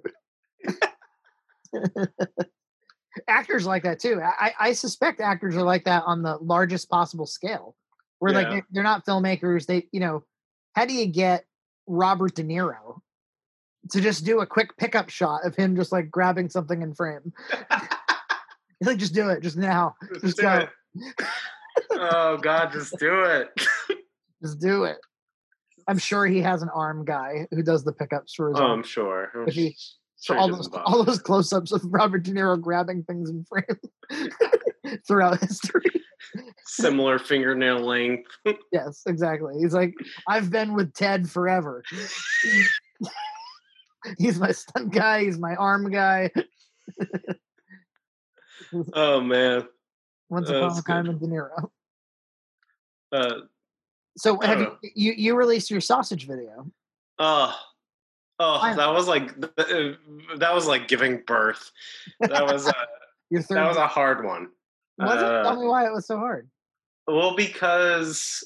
Actors like that too. I, I suspect actors are like that on the largest possible scale. Where yeah. like they're, they're not filmmakers. They, you know, how do you get Robert De Niro to just do a quick pickup shot of him just like grabbing something in frame? Like, just do it, just now, just, just go. It. Oh God, just do it. Just do it. I'm sure he has an arm guy who does the pickups for his oh, arm. I'm sure. I'm he, sure so all those all those close-ups of Robert De Niro grabbing things in frame throughout history. Similar fingernail length. Yes, exactly. He's like, I've been with Ted forever. He's my stunt guy. He's my arm guy. Oh man. Once upon a time in De Niro. Uh, so have you, you you released your sausage video? Oh, oh, that was like that was like giving birth. That was a, your third that was a hard one. Was uh, it? Tell me why it was so hard. Well, because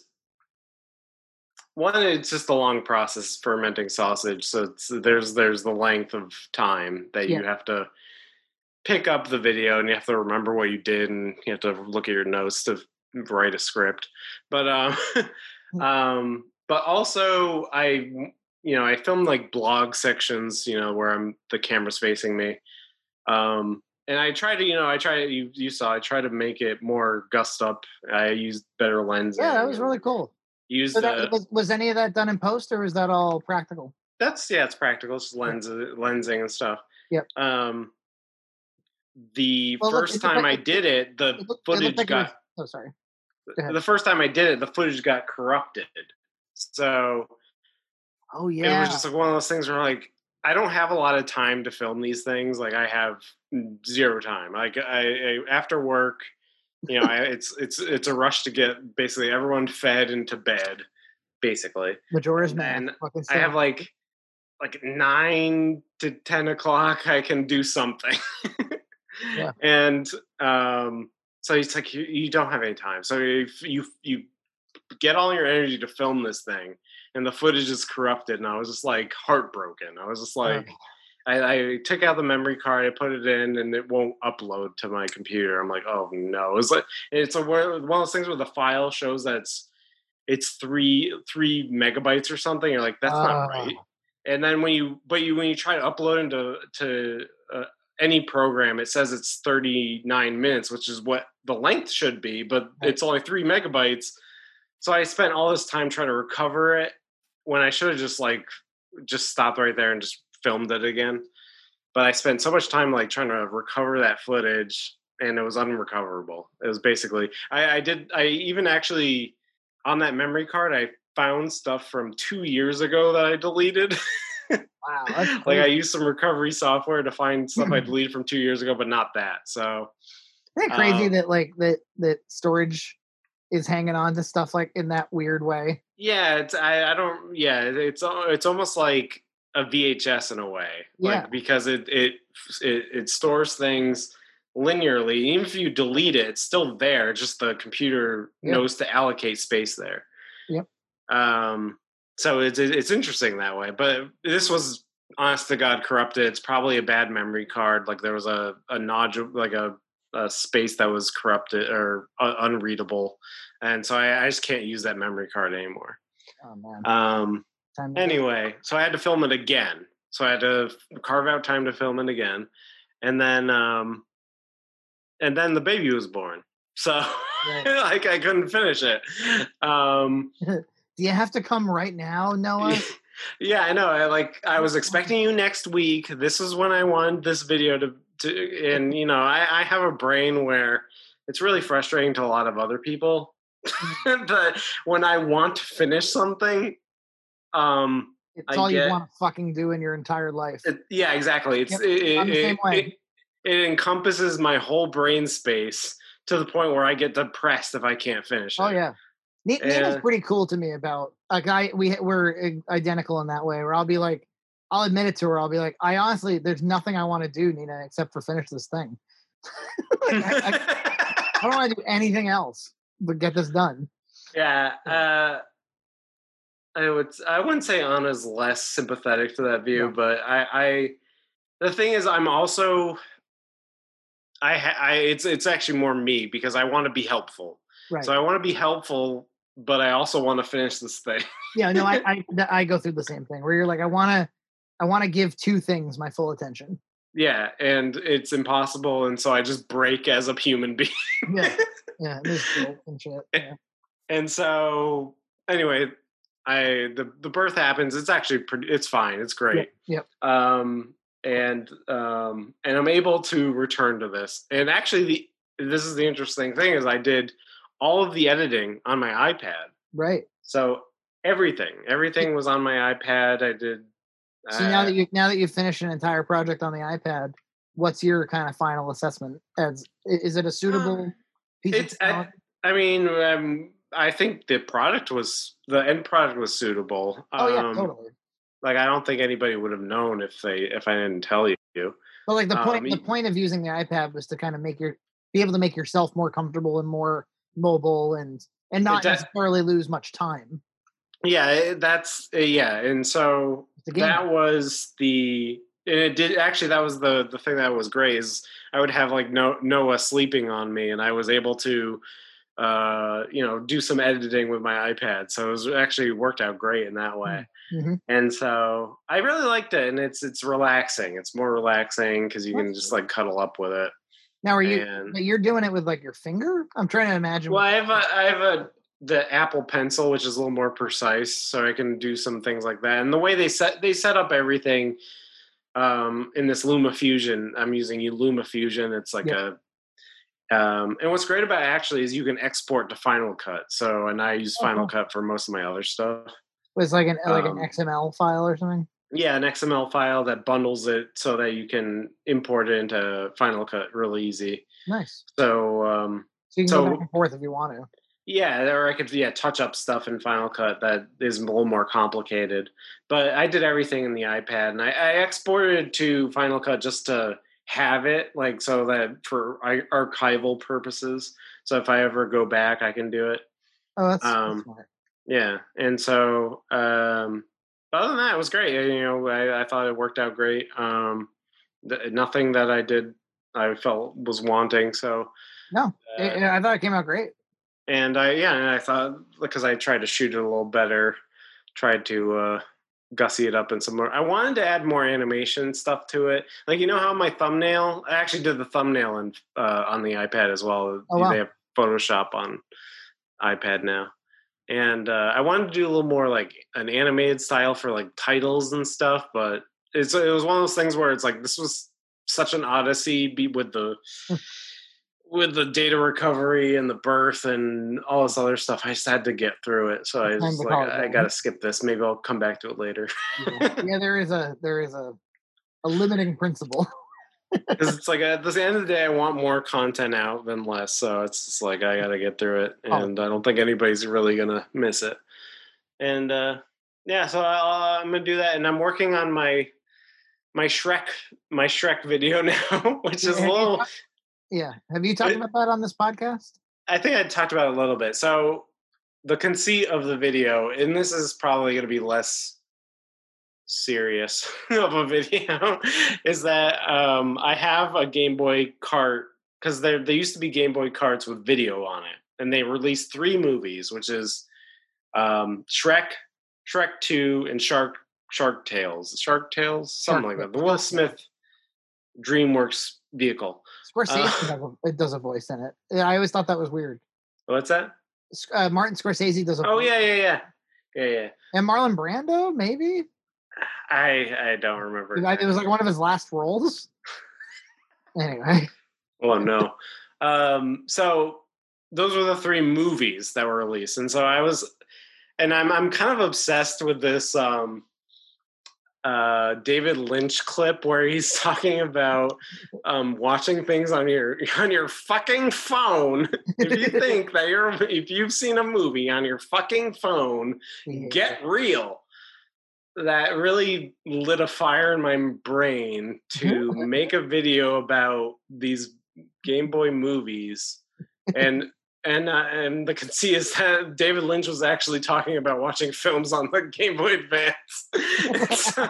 one, it's just a long process fermenting sausage. So it's, there's there's the length of time that yeah. you have to pick up the video and you have to remember what you did and you have to look at your notes to write a script. But um, um, but also I you know I filmed like blog sections, you know, where I'm the camera's facing me. Um, and I try to, you know, I try to, you, you saw, I try to make it more gussed up. I used better lenses. Yeah, that was really cool. Used so that, uh, was, was any of that done in post or was that all practical? That's, yeah, it's practical. It's lens, yeah. lensing and stuff. Yep. Um, the well, first look, time like, I did it, the it looked, footage it like got, was, oh, sorry. the first time I did it, the footage got corrupted. So Oh it yeah. was just like one of those things where like I don't have a lot of time to film these things. Like I have zero time. Like I, I after work, you know, I, it's it's it's a rush to get basically everyone fed into bed, basically. Majora's And Mask. then Fucking I have so- like like nine to ten o'clock. I can do something. Yeah. And um, so it's like you, you don't have any time. So if you you get all your energy to film this thing, and the footage is corrupted, and I was just like heartbroken. I was just like, Oh. I, I took out the memory card, I put it in, and it won't upload to my computer. I'm like, oh no! It's like it's a one of those things where the file shows that it's it's three three megabytes or something. You're like, that's Uh, not right. And then when you but you when you try to upload into to uh, any program, it says it's thirty-nine minutes, which is what the length should be, but Right. it's only three megabytes. So I spent all this time trying to recover it when I should have just like just stopped right there and just filmed it again. But I spent so much time like trying to recover that footage, and it was unrecoverable. It was basically I, I did I even actually on that memory card I found stuff from two years ago that I deleted. Wow. That's Like I crazy. used some recovery software to find stuff I deleted from two years ago, but not that. So Isn't it crazy um, that like that that storage is hanging on to stuff like in that weird way? yeah, it's I, I don't yeah, it's it's almost like a V H S in a way. Yeah. Like because it it it, it stores things linearly. Even if you delete it, it's still there. Just the computer Yep. knows to allocate space there. Yep. Um so it's it's interesting that way. But this was honest to God corrupted. It's probably a bad memory card. Like there was a, a nodule like a, a space that was corrupted or uh, unreadable. And so I, I just can't use that memory card anymore. Oh man. Um, Time to go. anyway, so I had to film it again. So I had to carve out time to film it again, and then um, and then the baby was born. So Right. like I couldn't finish it. Um, Do you have to come right now, Noah? yeah, I know. I like I was expecting you next week. This is when I want this video to, to and you know I, I have a brain where it's really frustrating to a lot of other people. But when I want to finish something, um, It's I all get, you want to fucking do in your entire life. it, yeah, exactly. It's Yep, it, I'm the it, same way. it, it encompasses my whole brain space to the point where I get depressed if I can't finish it. Oh yeah. Ni- Nina's And- pretty cool to me about like I we we're identical in that way where I'll be like I'll admit it to her. I'll be like, I honestly there's nothing I want to do, Nina, except for finish this thing. Like, I, I, I don't want to do anything else but get this done. yeah, uh, I would I wouldn't say Anna's less sympathetic to that view, No. but I, I the thing is I'm also I, ha- I it's it's actually more me because I want to be helpful. Right. So I want to be helpful, but I also want to finish this thing. Yeah, no, I, I I go through the same thing where you're like, I wanna I wanna give two things my full attention. Yeah, and it's impossible, and so I just break as a human being. Yeah. Yeah, there's guilt and shit. Yeah. And so anyway, I the the birth happens. It's actually pretty. It's fine. It's great. Yep. Um, and um, and I'm able to return to this. And actually, the this is the interesting thing is I did all of the editing on my iPad. Right. So everything, everything was on my iPad. I did. So now uh, that you now that you've finished an entire project on the iPad, what's your kind of final assessment? As i- is it a suitable piece it's. of I, technology? I mean, um, I think the product was the end product was suitable. Oh yeah, Um, totally. Like I don't think anybody would have known if they if I didn't tell you. But like the point um, the y- point of using the iPad was to kind of make your be able to make yourself more comfortable and more mobile and and not that- necessarily lose much time. Yeah, it- that's uh, yeah, and so It's a game. that was the and it did actually that was the the thing that was great is I would have like no, Noah sleeping on me and I was able to uh you know do some editing with my iPad, so it was actually worked out great in that way. Mm-hmm. And so I really liked it, and it's it's relaxing. It's more relaxing because you can just like cuddle up with it. Now are you And but you're doing it with like your finger? I'm trying to imagine. well, what- I have a I have a the Apple Pencil, which is a little more precise, so I can do some things like that. And the way they set they set up everything um, in this LumaFusion, I'm using LumaFusion. It's like Yeah. Um, and what's great about it actually is you can export to Final Cut. So, and I use Oh, Final cool. Cut for most of my other stuff. Was like an like an Um, X M L file or something? Yeah, an X M L file that bundles it so that you can import it into Final Cut really easy. Nice. So, um, So you can go back so and forth if you want to. yeah, or I could yeah touch up stuff in Final Cut that is a little more complicated. But I did everything in the iPad, and I, I exported to Final Cut just to have it, like so that for I, archival purposes. So if I ever go back, I can do it. Oh, that's, that's Um, smart. yeah, and so um, other than that, it was great. You know, I, I thought it worked out great. Um, th- nothing that I did I felt was wanting. So, No, uh, it, it- I thought it came out great. and I yeah, and I thought because I tried to shoot it a little better, tried to uh, gussy it up in some more. I wanted to add more animation stuff to it. Like you know how my thumbnail, I actually did the thumbnail and uh, on the iPad as well. Oh, wow. They have Photoshop on iPad now. And uh, I wanted to do a little more like an animated style for like titles and stuff, but it's it was one of those things where it's like this was such an odyssey be with the with the data recovery and the birth and all this other stuff. I just had to get through it, so I It's time was to like, call it I done. got to skip this. Maybe I'll come back to it later. Yeah. Yeah, there is a there is a a limiting principle. Because it's like at the end of the day, I want more content out than less. So it's just like I got to get through it, Oh. and I don't think anybody's really gonna miss it. And uh, yeah, so I, I'm gonna do that, and I'm working on my my Shrek my Shrek video now, which is a Have you little. talk- yeah. Have you talked It- about that on this podcast? I think I talked about it a little bit. So the conceit of the video, and this is probably going to be less serious of a video, is that um, I have a Game Boy cart because there there used to be Game Boy carts with video on it, and they released three movies, which is um, Shrek, Shrek Two, and Shark Shark Tales, Shark Tales, something Shark like that. Tales. The Will Smith DreamWorks vehicle. Scorsese Uh, does a, it does a voice in it. Yeah, I always thought that was weird. what's that? Uh, Martin Scorsese does a Oh voice. yeah, yeah, yeah, yeah, yeah. And Marlon Brando, maybe? I I don't remember. It was like one of his last roles. Anyway. Oh no. Um, so those were the three movies that were released, and so I was, and I'm I'm kind of obsessed with this um, uh, David Lynch clip where he's talking about um, watching things on your on your fucking phone. If you think that you're if you've seen a movie on your fucking phone, Yeah. get real. That really lit a fire in my brain to make a video about these Game Boy movies, and and uh, and the conceit is that David Lynch was actually talking about watching films on the Game Boy Advance. so,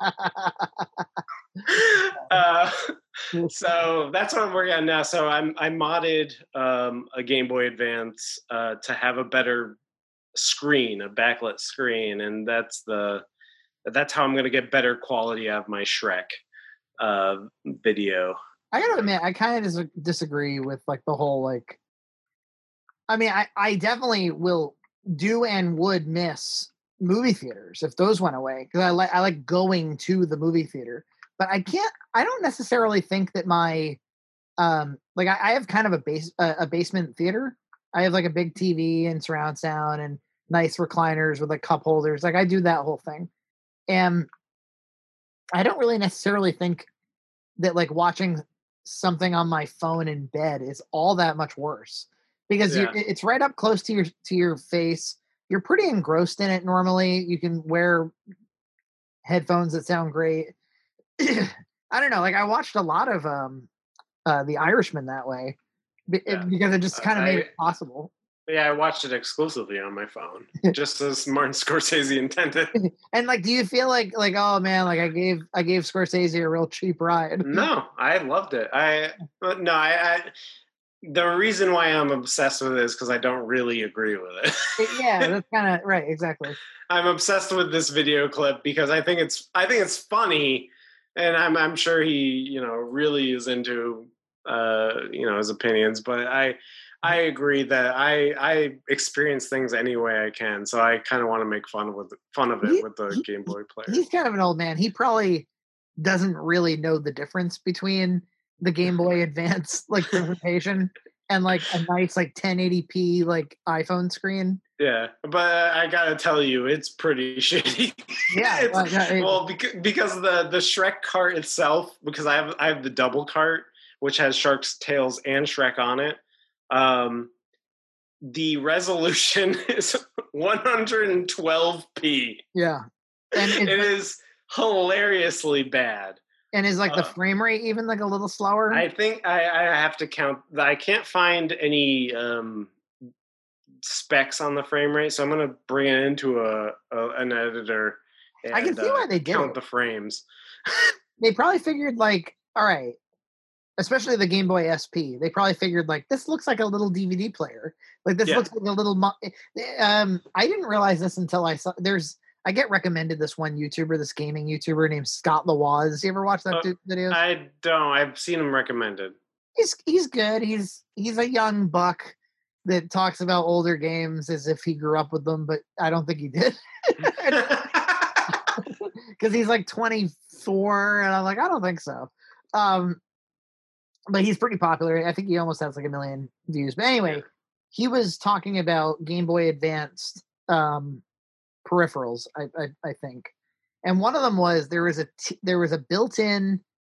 uh, so that's what I'm working on now. So I'm I modded um, a Game Boy Advance uh, to have a better screen, a backlit screen, and that's the that's how I'm going to get better quality out of my Shrek uh, video. I gotta admit, I kind of dis- disagree with like the whole like. I mean, I, I definitely will do and would miss movie theaters if those went away because I like I like going to the movie theater, but I can't. I don't necessarily think that my um like I, I have kind of a base uh, a basement theater. I have like a big T V and surround sound and nice recliners with like cup holders. Like I do that whole thing. And I don't really necessarily think that like watching something on my phone in bed is all that much worse because Yeah. you it's right up close to your to your face. You're pretty engrossed in it normally. You can wear headphones that sound great. I don't know. Like I watched a lot of um uh The Irishman that way be- Yeah. because it just kind of made I- it possible. Yeah, I watched it exclusively on my phone, just as Martin Scorsese intended. And like, do you feel like like oh man, like I gave I gave Scorsese a real cheap ride? No, I loved it. I no, I, I the reason why I'm obsessed with it is because I don't really agree with it. Yeah, that's kind of right. Exactly. I'm obsessed with this video clip because I think it's I think it's funny, and I'm I'm sure he you know really is into uh, you know his opinions, but I. I agree that I I experience things any way I can, so I kind of want to make fun with fun of it He- with the he- Game Boy player. He's kind of an old man. He probably doesn't really know the difference between the Game Boy Advance like presentation and like a nice like ten eighty p like iPhone screen. Yeah, but I gotta tell you, it's pretty shitty. Yeah, it's, well, yeah, it- well, because because the the Shrek cart itself, because I have I have the double cart, which has Shark's Tales and Shrek on it. Um, the resolution is one hundred twelve p. yeah, and It it's, is hilariously bad. and is like the Uh, frame rate even like a little slower? I think I, I have to count. I can't find any um, specs on the frame rate, so I'm going to bring it into a, a an editor and I can see uh, why they did count it. the frames. They probably figured like, all right, especially the Game Boy S P. They probably figured like this looks like a little D V D player. Like this Yeah. looks like a little. Mo- um, I didn't realize this until I saw. There's. I get recommended this one YouTuber, this gaming YouTuber named Scott Lawaz. You ever watch that Uh, dude videos? I don't. I've seen them recommended. He's he's good. He's he's a young buck that talks about older games as if he grew up with them, but I don't think he did. Because he's like twenty-four, and I'm like, I don't think so. Um, but he's pretty popular. I think he almost has like a million views. But anyway, Yeah. he was talking about Game Boy Advanced um, peripherals. I, I I think, and one of them was there was a t- there was a built-in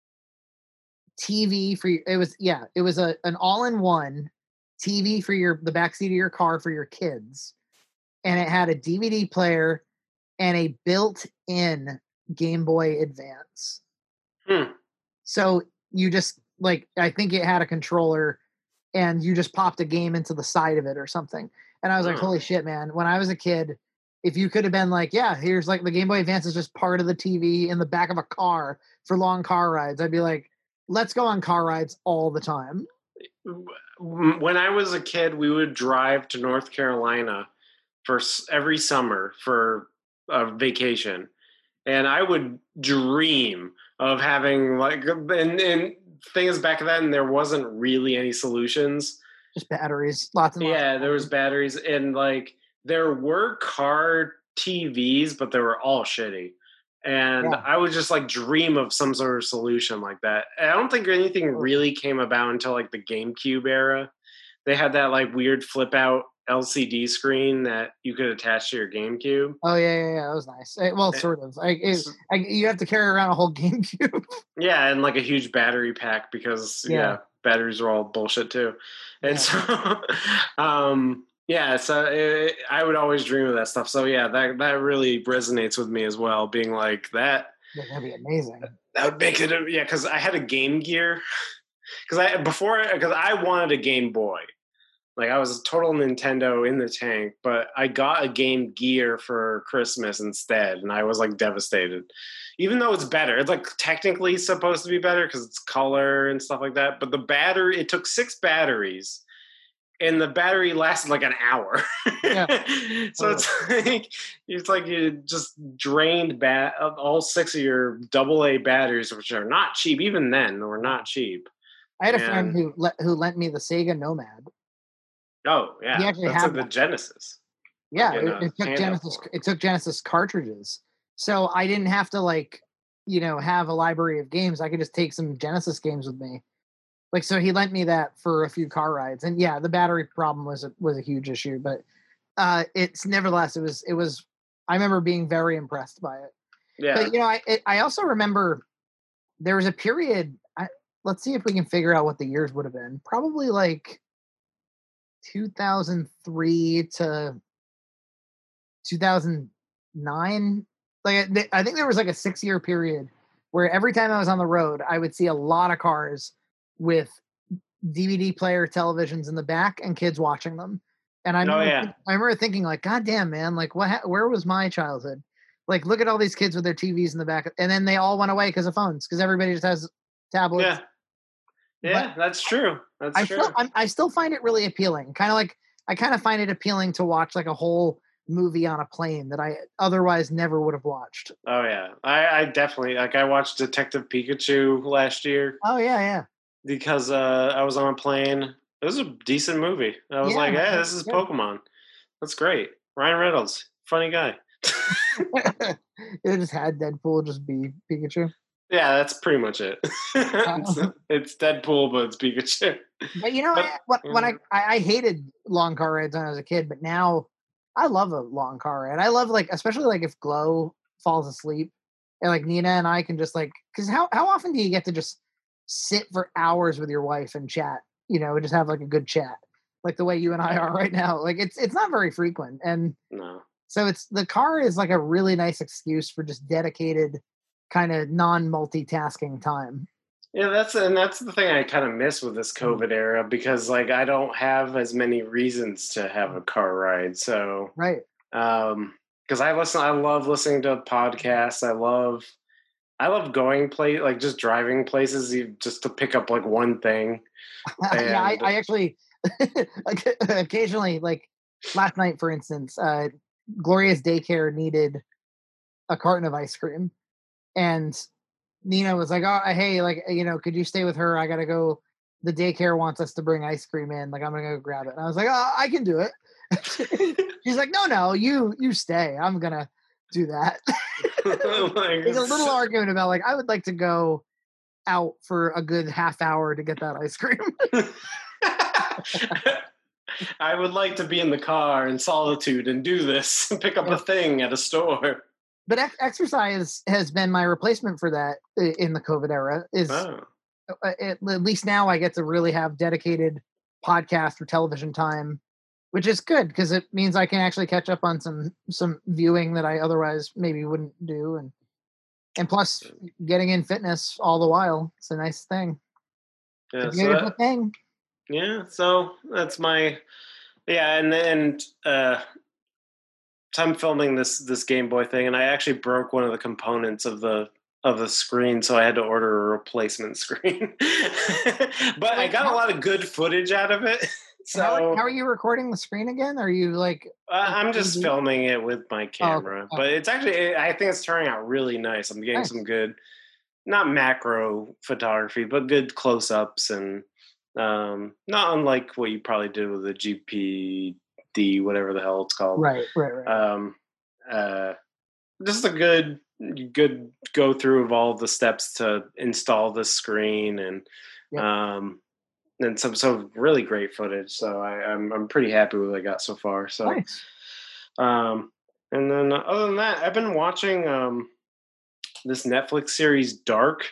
T V for your, it was yeah it was a an all-in-one T V for your the backseat of your car for your kids, and it had a D V D player and a built-in Game Boy Advance. Hmm. So you just like I think it had a controller, and you just popped a game into the side of it or something. And I was like, Oh. holy shit, man! When I was a kid, if you could have been like, yeah, here's like the Game Boy Advance is just part of the T V in the back of a car for long car rides, I'd be like, let's go on car rides all the time. When I was a kid, we would drive to North Carolina for s- every summer for a vacation, and I would dream of having like and, and things back then there wasn't really any solutions. Just batteries, lots and lots. Yeah, of there was batteries and like there were car T Vs, but they were all shitty. And Yeah. I would just like dream of some sort of solution like that. I don't think anything really came about until like the GameCube era. They had that like weird flip out L C D screen that you could attach to your GameCube. Oh yeah, yeah, yeah. That was nice. Eh, well, Eh, sort of. I, it, s- I, you have to carry around a whole GameCube. Yeah, and like a huge battery pack because yeah, Yeah. batteries are all bullshit too. And Yeah. so um yeah, so it, I would always dream of that stuff. So yeah, that that really resonates with me as well. Being like that, Yeah, that'd be amazing. that would make it. A, yeah, because I had a Game Gear. Because I before because I wanted a Game Boy, like I was a total Nintendo in the tank. But I got a Game Gear for Christmas instead, and I was like devastated. Even though it's better, it's like technically supposed to be better because it's color and stuff like that. But the battery, it took six batteries. And the battery lasted like an hour. Yeah. So it's like it's like you just drained bat all six of your double A batteries, which are not cheap. Even then, were not cheap. I had a friend And- who le- who lent me the Sega Nomad. Oh yeah, He actually that's had like the one. Genesis. Yeah, in it, a it took handheld Genesis. form. It took Genesis cartridges, so I didn't have to like, you know, have a library of games. I could just take some Genesis games with me. Like, so he lent me that for a few car rides, and yeah, the battery problem was a, was a huge issue, but uh, it's nevertheless it was it was. I remember being very impressed by it. Yeah, But you know, I it, I also remember there was a period. I, let's see if we can figure out what the years would have been. Probably like two thousand three to two thousand nine. Like I I think there was like a six year period where every time I was on the road, I would see a lot of cars with D V D player televisions in the back and kids watching them. And I Oh, remember, yeah. think- I remember thinking like, God damn, man, like what? Ha- where was my childhood? Like, look at all these kids with their T Vs in the back, and then they all went away because of phones, because everybody just has tablets. yeah, yeah. That's true. That's I true. still, I'm, I still find it really appealing. Kind of like I kind of find it appealing to watch like a whole movie on a plane that I otherwise never would have watched. Oh yeah, I, I definitely like. I watched Detective Pikachu last year Oh yeah, yeah. because uh, I was on a plane. It was a decent movie. I was Yeah, like, man, "Hey, this is good. Pokemon. That's great." Ryan Reynolds, funny guy. It just had Deadpool just be Pikachu. Yeah, that's pretty much it. it's, Um, it's Deadpool, but it's Pikachu. but you know, But I, when, when I, mm, I I hated long car rides when I was a kid, but now I love a long car ride. I love like, especially like if Glow falls asleep, and like Nina and I can just like, because how how often do you get to just sit for hours with your wife and chat? You know, just have like a good chat, like the way you and I are right now. Like it's it's not very frequent, and no. so it's the car is like a really nice excuse for just dedicated kind of non-multitasking time. Yeah, that's and that's the thing I kind of miss with this Mm. COVID era because like I don't have as many reasons to have a car ride. So Right. um because I listen I love listening to podcasts. I love I love going place like just driving places e- just to pick up like one thing. Yeah, I, And I actually like, occasionally, like last night, for instance, uh, Gloria's daycare needed a carton of ice cream, and Nina was like, "Oh, hey, like you know, could you stay with her? I gotta go. The daycare wants us to bring ice cream in. Like, I'm gonna go grab it." And I was like, "Oh, I can do it." She's like, "No, no, you you stay. I'm gonna do that." like, There's a little argument about like I would like to go out for a good half hour to get that ice cream. I would like to be in the car in solitude and do this, pick up a thing at a store. But ex- exercise has been my replacement for that i- in the COVID era. Is Oh. uh, at, at least now I get to really have dedicated podcast or television time, which is good because it means I can actually catch up on some some viewing that I otherwise maybe wouldn't do, and and plus getting in fitness all the while. It's a nice thing. It's Yeah, a so beautiful that, thing. yeah, so that's my yeah, and then uh so I'm filming this this Game Boy thing, and I actually broke one of the components of the of the screen, so I had to order a replacement screen. But I Wait, got a how, lot of good footage out of it. how are how So are you recording the screen again? Are you like uh, like I'm three just D? filming it with my Oh, okay. camera, but Okay. it's actually I think it's turning out really nice. I'm getting some Nice. good, not macro photography, but good close ups and um, not unlike what you probably do with a G P D, whatever the hell it's called. Right. Right. Right. Um, uh, just a good good go through of all the steps to install the screen and Yep. um and some some really great footage. So I, I'm I'm pretty happy with what I got so far. So Nice. um and then uh, other than that, I've been watching um this Netflix series Dark.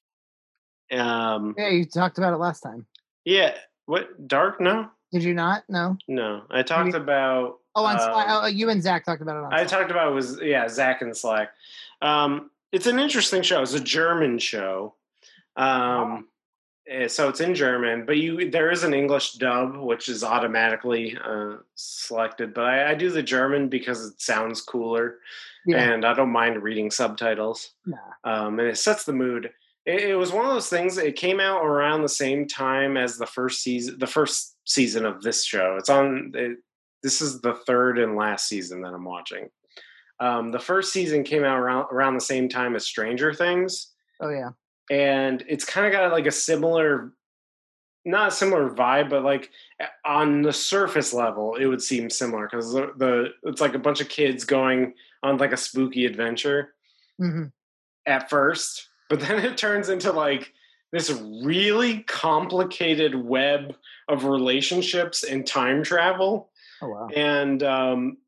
Um Yeah, you talked about it last time. yeah, what Dark? No, Did you not? No. no. I talked Maybe. about Oh, on Slack. um Oh, you and Zach talked about it on I Slack. talked about it was yeah Zach and Slack. Um, it's an interesting show. It's a German show. Oh, Um, eh, so it's in German, but you there is an English dub, which is automatically uh, selected. But I, I do the German because it sounds cooler, yeah. and I don't mind reading subtitles. Nah. Um, and it sets the mood. It, it was one of those things. It came out around the same time as the first season. The first season of this show. It's on. It, this is the third and last season that I'm watching. Um, the first season came out around around the same time as Stranger Things, Oh yeah. and it's kind of got like a similar, not a similar vibe, but like on the surface level, it would seem similar because the, the it's like a bunch of kids going on like a spooky adventure Hmm. at first, but then it turns into like this really complicated web of relationships and time travel, Oh wow. and um,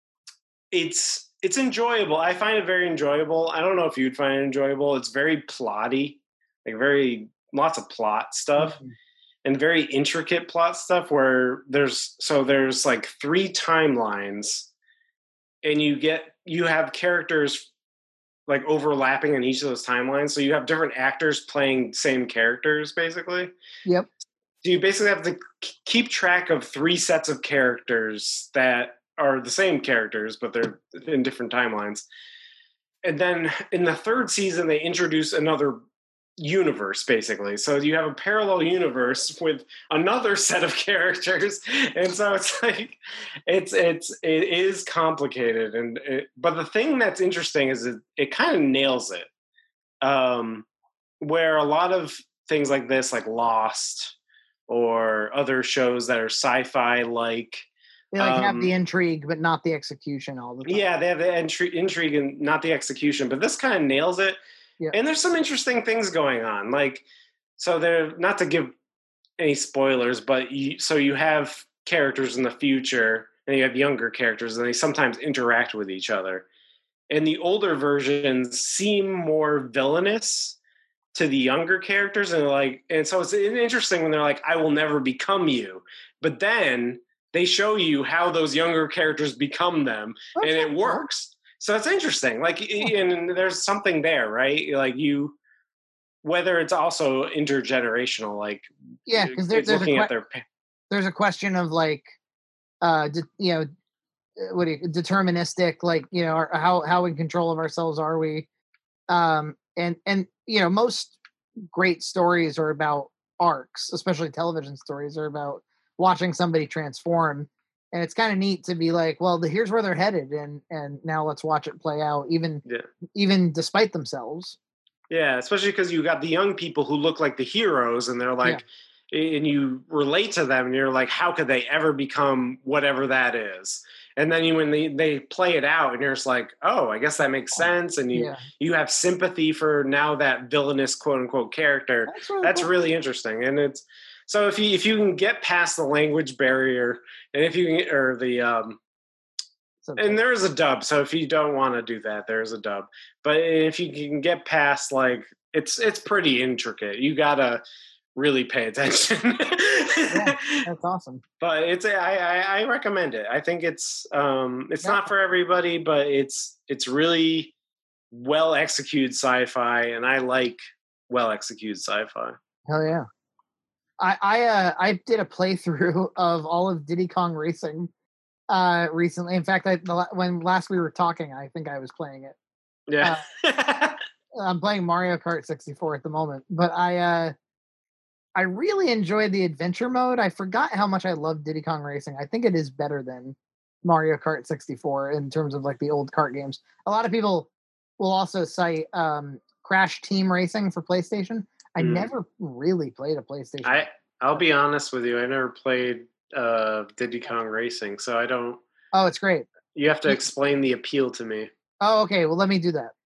it's it's enjoyable. I find it very enjoyable. I don't know if you'd find it enjoyable. It's very plotty, like very lots of plot stuff Mhm. and very intricate plot stuff where there's so there's like three timelines and you get you have characters like overlapping in each of those timelines. So you have different actors playing same characters basically. Yep. So you basically have to k- keep track of three sets of characters that are the same characters, but they're in different timelines. And then in the third season, they introduce another universe, basically. So you have a parallel universe with another set of characters, and so it's like it's it's it is complicated. And it, but the thing that's interesting is it, it kind of nails it. Um, where a lot of things like this, like Lost or other shows that are sci-fi like They like have the um intrigue, but not the execution all the time. yeah, they have the intri- intrigue and not the execution, but this kind of nails it. Yeah. And there's some interesting things going on. Like, so they're not to give any spoilers, but you, so you have characters in the future and you have younger characters and they sometimes interact with each other. And the older versions seem more villainous to the younger characters, and like, and so it's interesting when they're like, "I will never become you," but then they show you how those younger characters become them, That's and it cool. works. So it's interesting. Like, and there's something there, right? Like you, whether it's also intergenerational, like Yeah, because there, it's there's looking a at que- their. there's a question of like, uh, de- you know, uh, what do you, deterministic, like you know, our- how how in control of ourselves are we? Um, and and you know, most great stories are about arcs, especially television stories, are about watching somebody transform. And it's kind of neat to be like, well, the, here's where they're headed, and and now let's watch it play out, even Yeah. even despite themselves. Yeah, especially because you got the young people who look like the heroes, and they're like, yeah. and you relate to them, and you're like, how could they ever become whatever that is? And then you, when they, they play it out, and you're just like, oh, I guess that makes sense, and you Yeah. you have sympathy for now that villainous quote unquote character. That's really, That's cool. really interesting, and it's so if you if you can get past the language barrier, and if you can, or the um, and there's a dub, so if you don't want to do that, there's a dub. But if you can get past, like, it's it's pretty intricate. You gotta really pay attention. Yeah, that's awesome. But it's I, I I recommend it. I think it's um it's Yeah. not for everybody, but it's it's really well executed sci-fi, and I like well executed sci-fi. Hell yeah. I I uh, I did a playthrough of all of Diddy Kong Racing uh recently. In fact, I the, when last we were talking, I think I was playing it. Yeah. Uh, I'm playing Mario Kart sixty-four at the moment, but I uh I really enjoyed the adventure mode. I forgot how much I love Diddy Kong Racing. I think it is better than Mario Kart sixty-four in terms of like the old kart games. A lot of people will also cite um Crash Team Racing for PlayStation. I Mm. never really played a PlayStation. I I'll be honest with you. I never played uh, Diddy Kong Racing, so I don't. Oh, it's great. You have to explain the appeal to me. Oh, okay. Well, let me do that.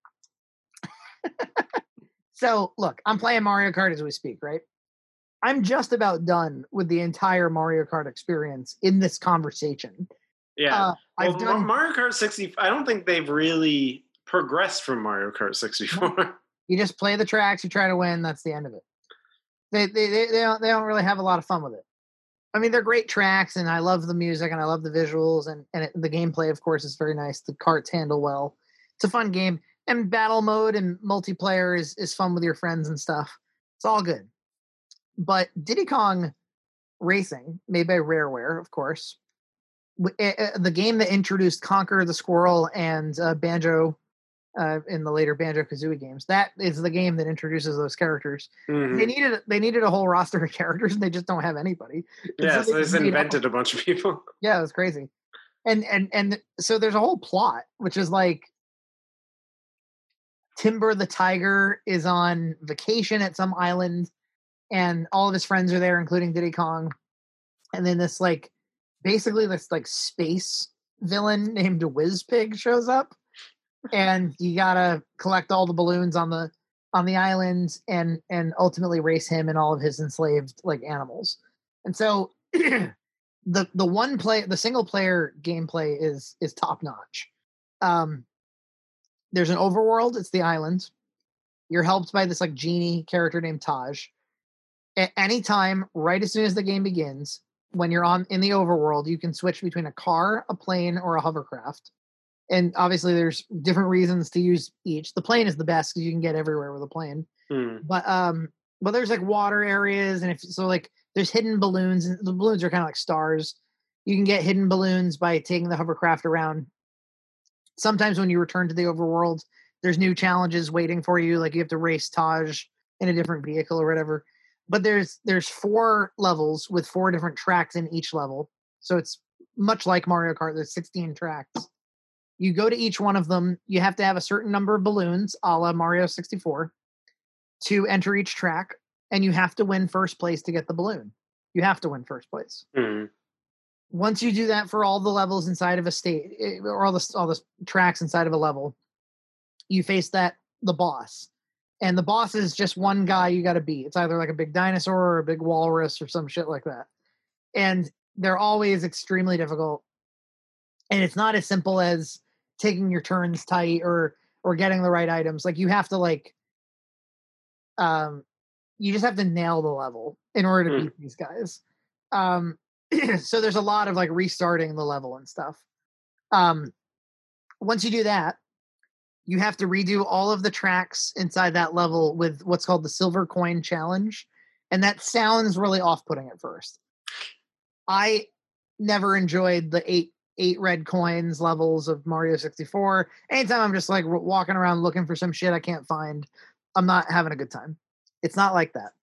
So, look, I'm playing Mario Kart as we speak, right? I'm just about done with the entire Mario Kart experience in this conversation. Yeah, Uh, well, I've done Mario Kart sixty. I don't think they've really progressed from Mario Kart sixty-four. You just play the tracks, you try to win. That's the end of it. They they they, they don't they don't really have a lot of fun with it. I mean, they're great tracks, and I love the music, and I love the visuals, and and it, the gameplay, of course, is very nice. The carts handle well. It's a fun game, and battle mode and multiplayer is is fun with your friends and stuff. It's all good. But Diddy Kong Racing, made by Rareware, of course, the game that introduced Conquer the Squirrel and uh, Banjo uh, in the later Banjo Kazooie games. That is the game that introduces those characters. Mm-hmm. They needed they needed a whole roster of characters, and they just don't have anybody. Yeah, so they, so they just invented up. a bunch of people. Yeah, it was crazy. And and and so there's a whole plot, which is like Timber the Tiger is on vacation at some island, and all of his friends are there, including Diddy Kong. And then this like basically this like space villain named Whizpig shows up, and you gotta collect all the balloons on the on the island and and ultimately race him and all of his enslaved like animals. And so the the one play the single player gameplay is is top notch. Um, there's an overworld. It's the island. You're helped by this like genie character named Taj. At any time, right as soon as the game begins, when you're on in the overworld, you can switch between a car, a plane, or a hovercraft. And obviously, there's different reasons to use each. The plane is the best because you can get everywhere with a plane. Hmm. But um, but there's like water areas, and if so, like there's hidden balloons, and the balloons are kind of like stars. You can get hidden balloons by taking the hovercraft around. Sometimes when you return to the overworld, there's new challenges waiting for you. Like you have to race Taj in a different vehicle or whatever. But there's there's four levels with four different tracks in each level. So it's much like Mario Kart. There's sixteen tracks. You go to each one of them. You have to have a certain number of balloons, a la Mario sixty-four, to enter each track. And you have to win first place to get the balloon. You have to win first place. Hmm. Once you do that for all the levels inside of a state, or all the all the tracks inside of a level, you face that the boss. and the boss is just one guy you got to beat. It's either like a big dinosaur or a big walrus or some shit like that. And they're always extremely difficult. And it's not as simple as taking your turns tight or or getting the right items. Like you have to like um you just have to nail the level in order to Mm. beat these guys. Um so there's a lot of like restarting the level and stuff. Um once you do that, you have to redo all of the tracks inside that level with what's called the Silver Coin Challenge. And that sounds really off-putting at first. I never enjoyed the eight eight red coins levels of Mario sixty-four. Anytime I'm just like walking around looking for some shit I can't find, I'm not having a good time. It's not like that.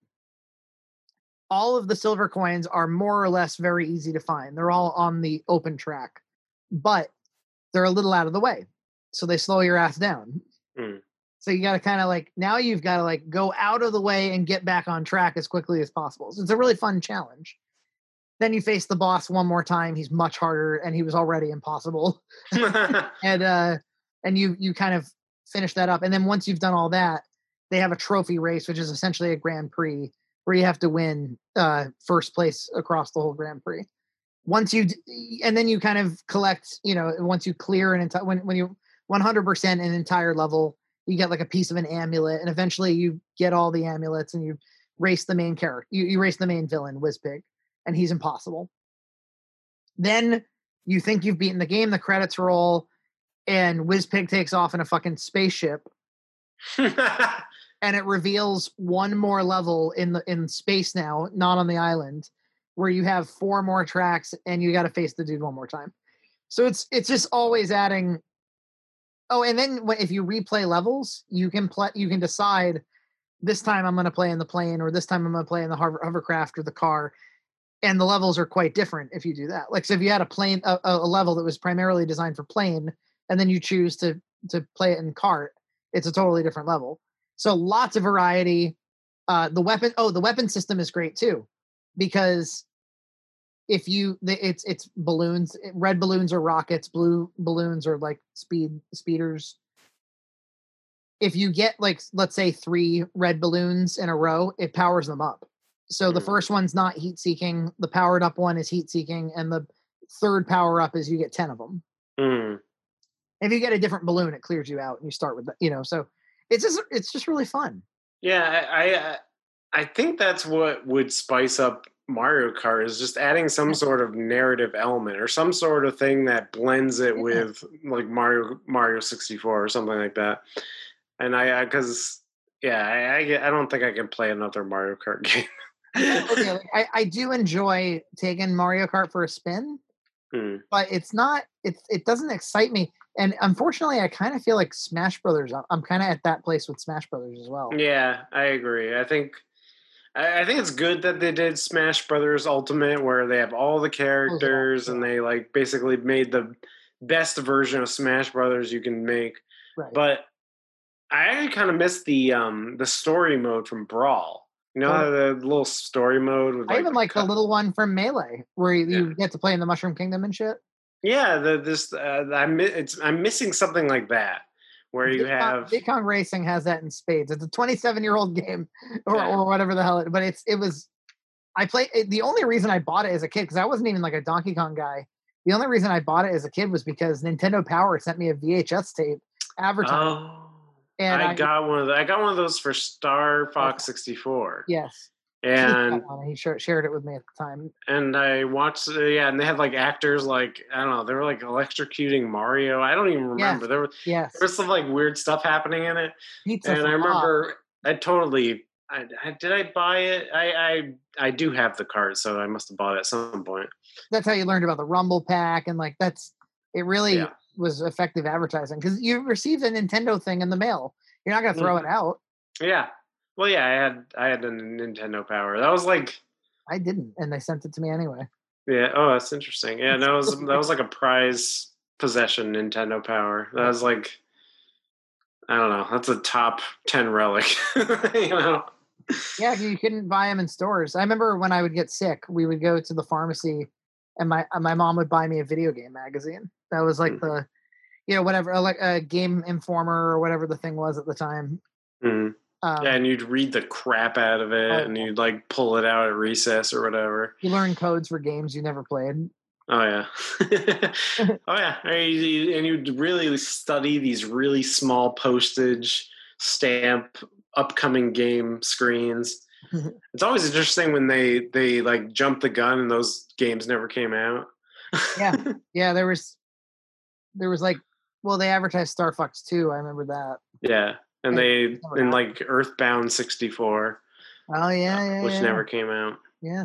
All of the silver coins are more or less very easy to find. They're all on the open track, but they're a little out of the way. So they slow your ass down. Mm. So you got to kind of like, now you've got to like go out of the way and get back on track as quickly as possible. So it's a really fun challenge. Then you face the boss one more time. He's much harder, and he was already impossible. and uh, and you you kind of finish that up. And then once you've done all that, they have a trophy race, which is essentially a Grand Prix, where you have to win uh, first place across the whole Grand Prix. Once you d- and then you kind of collect, you know, once you clear an entire when when you one hundred percent an entire level, you get like a piece of an amulet, and eventually you get all the amulets, and you race the main character. You you race the main villain, Wizpig. And he's impossible. Then you think you've beaten the game, the credits roll, and Wizpig takes off in a fucking spaceship. And it reveals one more level in the in space now, not on the island, where you have four more tracks and you got to face the dude one more time. So it's it's just always adding. Oh, and then if you replay levels, you can play. You can decide this time I'm going to play in the plane, or this time I'm going to play in the hover, hovercraft or the car. And the levels are quite different if you do that. Like, so if you had a plane, a, a level that was primarily designed for plane, and then you choose to to play it in cart, it's a totally different level. So lots of variety. Uh, the weapon, oh, the weapon system is great too, because if you, it's it's balloons, red balloons are rockets, blue balloons are like speed speeders. If you get like, let's say three red balloons in a row, it powers them up. So the first one's not heat seeking. The powered up one is heat seeking, and the third power up is you get ten of them. Mm. If you get a different balloon, it clears you out, and you start with that. You know, so it's just it's just really fun. Yeah, I, I I think that's what would spice up Mario Kart, is just adding some sort of narrative element or some sort of thing that blends it yeah. with like Mario Mario sixty-four or something like that. And I because yeah, I, I I don't think I can play another Mario Kart game. Okay, like, I, I do enjoy taking Mario Kart for a spin, hmm. but it's not it's it doesn't excite me. And unfortunately, I kind of feel like Smash Brothers. I'm, I'm kind of at that place with Smash Brothers as well. Yeah, I agree. I think I, I think it's good that they did Smash Brothers Ultimate, where they have all the characters oh, yeah. and they like basically made the best version of Smash Brothers you can make. Right. But I kind of miss the um the story mode from Brawl. You know, oh. the little story mode with I like even the like cut. the little one from Melee where you, Yeah. you get to play in the Mushroom Kingdom and shit. Yeah, the this uh, I'm it's I'm missing something like that where you Big have Big Kong Racing has that in spades. It's a twenty-seven year old game or, yeah. or whatever the hell it, but it's it was I played it, the only reason I bought it as a kid, because I wasn't even like a Donkey Kong guy. The only reason I bought it as a kid was because Nintendo Power sent me a V H S tape advertising. Oh. And I, I got one of the, I got one of those for Star Fox sixty-four. Yes. And he shared it with me at the time. And I watched, uh, yeah, and they had like actors like, I don't know, they were like electrocuting Mario. I don't even remember. Yes. There, was, yes. there was some like weird stuff happening in it. Pizza and I remember I totally, I, I, did I buy it? I, I I do have the card, so I must have bought it at some point. That's how you learned about the Rumble Pack, and like that's, it really yeah. was effective advertising, because you received a Nintendo thing in the mail. You're not going to throw mm-hmm. it out. Yeah. Well, yeah, I had I had the Nintendo Power. That was like I didn't, and they sent it to me anyway. Yeah. Oh, that's interesting. Yeah, that was that was like a prize possession. Nintendo Power. That was like, I don't know. That's a top ten relic. You know. Yeah, you couldn't buy them in stores. I remember when I would get sick, we would go to the pharmacy, and my my mom would buy me a video game magazine. That was like mm-hmm. the, you know, whatever, like a Game Informer or whatever the thing was at the time. Mm-hmm. Um, yeah, and you'd read the crap out of it, Oh, and yeah. you'd like pull it out at recess or whatever. You learn codes for games you never played. Oh yeah, oh yeah, and you- and you'd really study these really small postage stamp upcoming game screens. It's always interesting when they they like jump the gun and those games never came out. Yeah. Yeah, there was there was like well, they advertised Star Fox two, I remember that. Yeah, and And they it never in happened. like Earthbound sixty-four, Oh yeah, yeah, which yeah. never came out. Yeah.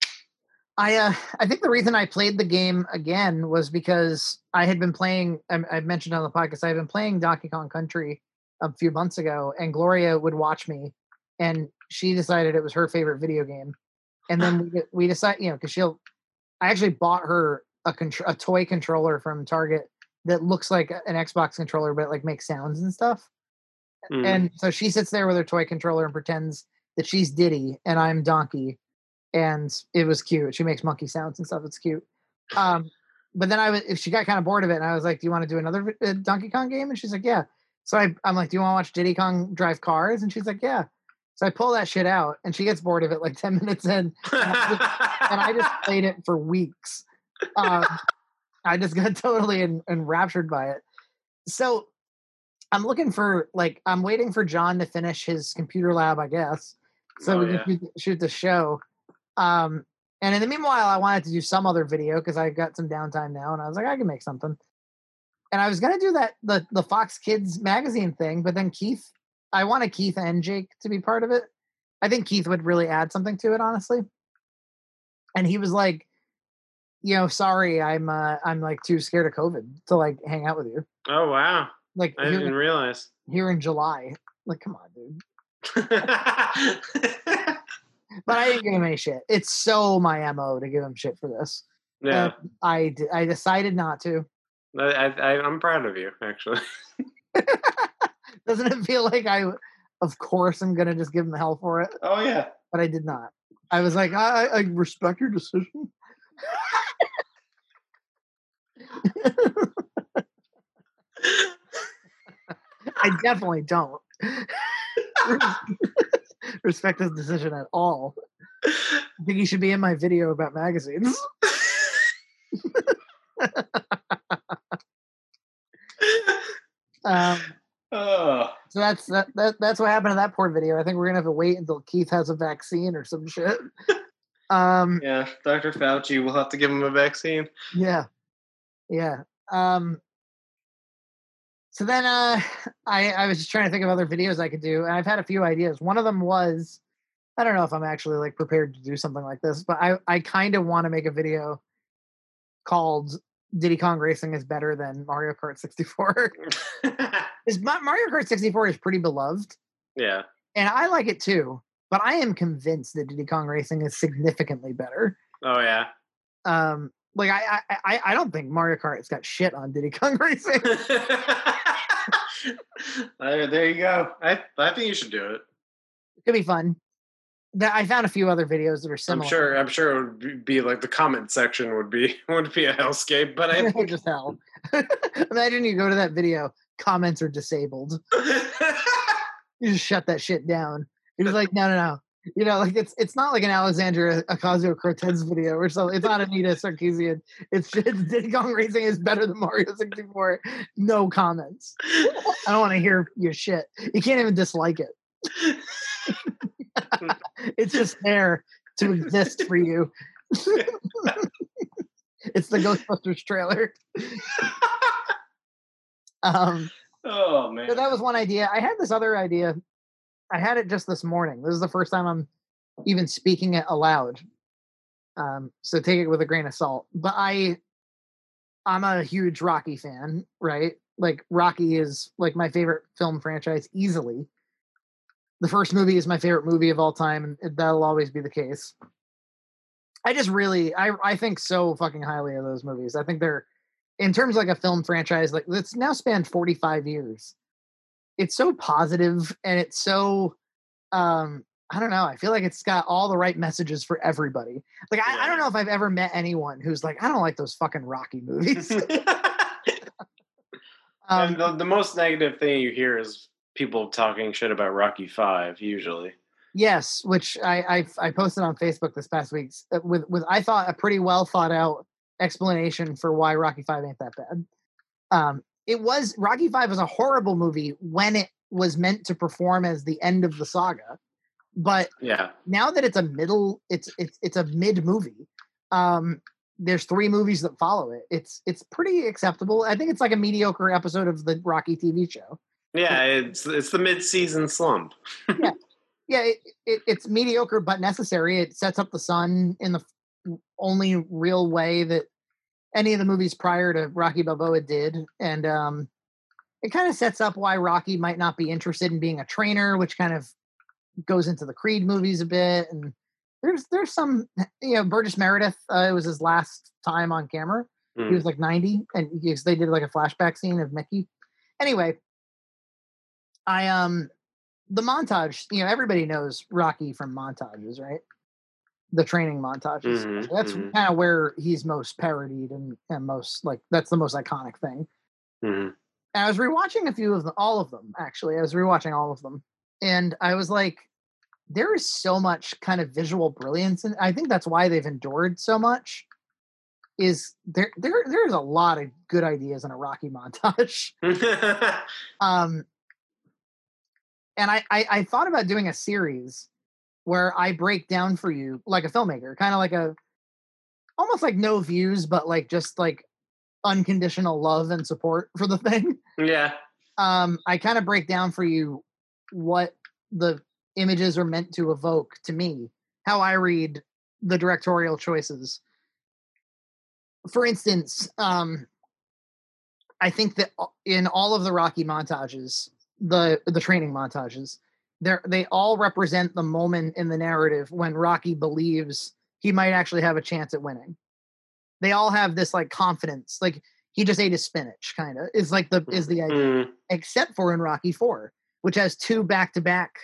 I uh I think the reason I played the game again was because I had been playing I, I mentioned on the podcast I had been playing Donkey Kong Country a few months ago, and Gloria would watch me, and she decided it was her favorite video game. And then we we decided, you know, because she'll I actually bought her a contr- a toy controller from Target that looks like an Xbox controller, but like makes sounds and stuff. Mm. And so she sits there with her toy controller and pretends that she's Diddy and I'm Donkey, and it was cute. She makes monkey sounds and stuff. It's cute. Um, but then I was, if she got kind of bored of it, and I was like, "Do you want to do another vi- uh, Donkey Kong game?" And she's like, "Yeah." So I, I'm like, "Do you want to watch Diddy Kong drive cars?" And she's like, "Yeah." So I pull that shit out, and she gets bored of it like ten minutes in, and I just, and I just played it for weeks. Um, I just got totally en- enraptured by it. So I'm looking for like I'm waiting for John to finish his computer lab, I guess, so Oh, we can yeah. shoot, shoot the show. Um, and in the meanwhile, I wanted to do some other video because I got some downtime now, and I was like, I can make something. And I was gonna do that the the Fox Kids magazine thing, but then Keith, I wanted Keith and Jake to be part of it. I think Keith would really add something to it, honestly. And he was like, you know, sorry, I'm uh, I'm like too scared of COVID to like hang out with you. Oh wow, Like I here, didn't realize. here in July. Like, come on, dude. But I didn't give him any shit. It's so my M O to give him shit for this. Yeah, And I, d- I decided not to. I, I, I'm proud of you, actually. Doesn't it feel like I, of course, I'm going to just give him hell for it? Oh yeah. But I did not. I was like, I, I respect your decision. I definitely don't respect his decision at all. I think he should be in my video about magazines. um, Oh. so that's that, that. That's what happened to that poor video. I think we're gonna have to wait until Keith has a vaccine or some shit. Um, Yeah, Doctor Fauci, we'll have to give him a vaccine. yeah, yeah. Um, so then, uh, I I was just trying to think of other videos I could do, and I've had a few ideas. One of them was, I don't know if I'm actually like prepared to do something like this, but I I kind of want to make a video called Diddy Kong Racing is better than Mario Kart sixty-four. Is Mario Kart sixty-four is pretty beloved, Yeah. and I like it too. But I am convinced that Diddy Kong Racing is significantly better. Oh yeah. Um, like I, I, I, I don't think Mario Kart's got shit on Diddy Kong Racing. there, there you go. I, I think you should do it. It could be fun. That I found a few other videos that are similar. I'm sure. I'm sure it would be like the comment section would be would be a hellscape. But I think just hell. Imagine you go to that video, comments are disabled. You just shut that shit down. He was like, no, no, no. You know, like it's it's not like an Alexandra Ocasio-Cortez video or something. It's not Anita Sarkeesian. It's just Diddy Kong Racing is better than Mario sixty-four. No comments. I don't want to hear your shit. You can't even dislike it. It's just there to exist for you. It's the Ghostbusters trailer. um, oh man. So that was one idea. I had this other idea. I had it just this morning. This is the first time I'm even speaking it aloud. Um, so take it with a grain of salt. But I, I'm a huge Rocky fan, right? Like Rocky is like my favorite film franchise easily. The first movie is my favorite movie of all time, and that'll always be the case. I just really, I, I think so fucking highly of those movies. I think they're, in terms of like a film franchise, like it's now spanned forty-five years. It's so positive and it's so, um, I don't know. I feel like it's got all the right messages for everybody. Like, I, Yeah. I don't know if I've ever met anyone who's like, I don't like those fucking Rocky movies. um, And the, the most negative thing you hear is people talking shit about Rocky Five usually. Yes, which I, I I posted on Facebook this past week with with I thought a pretty well thought out explanation for why Rocky Five ain't that bad. Um, it was Rocky Five was a horrible movie when it was meant to perform as the end of the saga, but yeah, now that it's a middle, it's it's it's a mid movie. Um, there's three movies that follow it. It's it's pretty acceptable. I think it's like a mediocre episode of the Rocky T V show. Yeah, it's it's the mid season slump. yeah. Yeah, it, it, it's mediocre but necessary. It sets up the son in the only real way that any of the movies prior to Rocky Balboa did, and um, it kind of sets up why Rocky might not be interested in being a trainer, which kind of goes into the Creed movies a bit. And there's there's some, you know, Burgess Meredith. Uh, it was his last time on camera. Mm. He was like ninety, and yes, they did like a flashback scene of Mickey. Anyway, I um. The montage, you know, everybody knows Rocky from montages, right? The training montages. Mm-hmm, that's mm-hmm. kind of where he's most parodied and, and most like that's the most iconic thing. Mm-hmm. And I was rewatching a few of them, all of them actually. I was rewatching all of them, and I was like, there is so much kind of visual brilliance, and I think that's why they've endured so much. Is there there there's a lot of good ideas in a Rocky montage. um. And I, I, I thought about doing a series where I break down for you like a filmmaker, kind of like a, almost like No Views, but like just like unconditional love and support for the thing. Yeah. Um, I kind of break down for you what the images are meant to evoke to me, how I read the directorial choices. For instance, um, I think that in all of the Rocky montages, the the training montages, they they all represent the moment in the narrative when Rocky believes he might actually have a chance at winning. They all have this like confidence, like he just ate his spinach, kind of is like the is the idea, mm. except for in Rocky Four, which has two back to back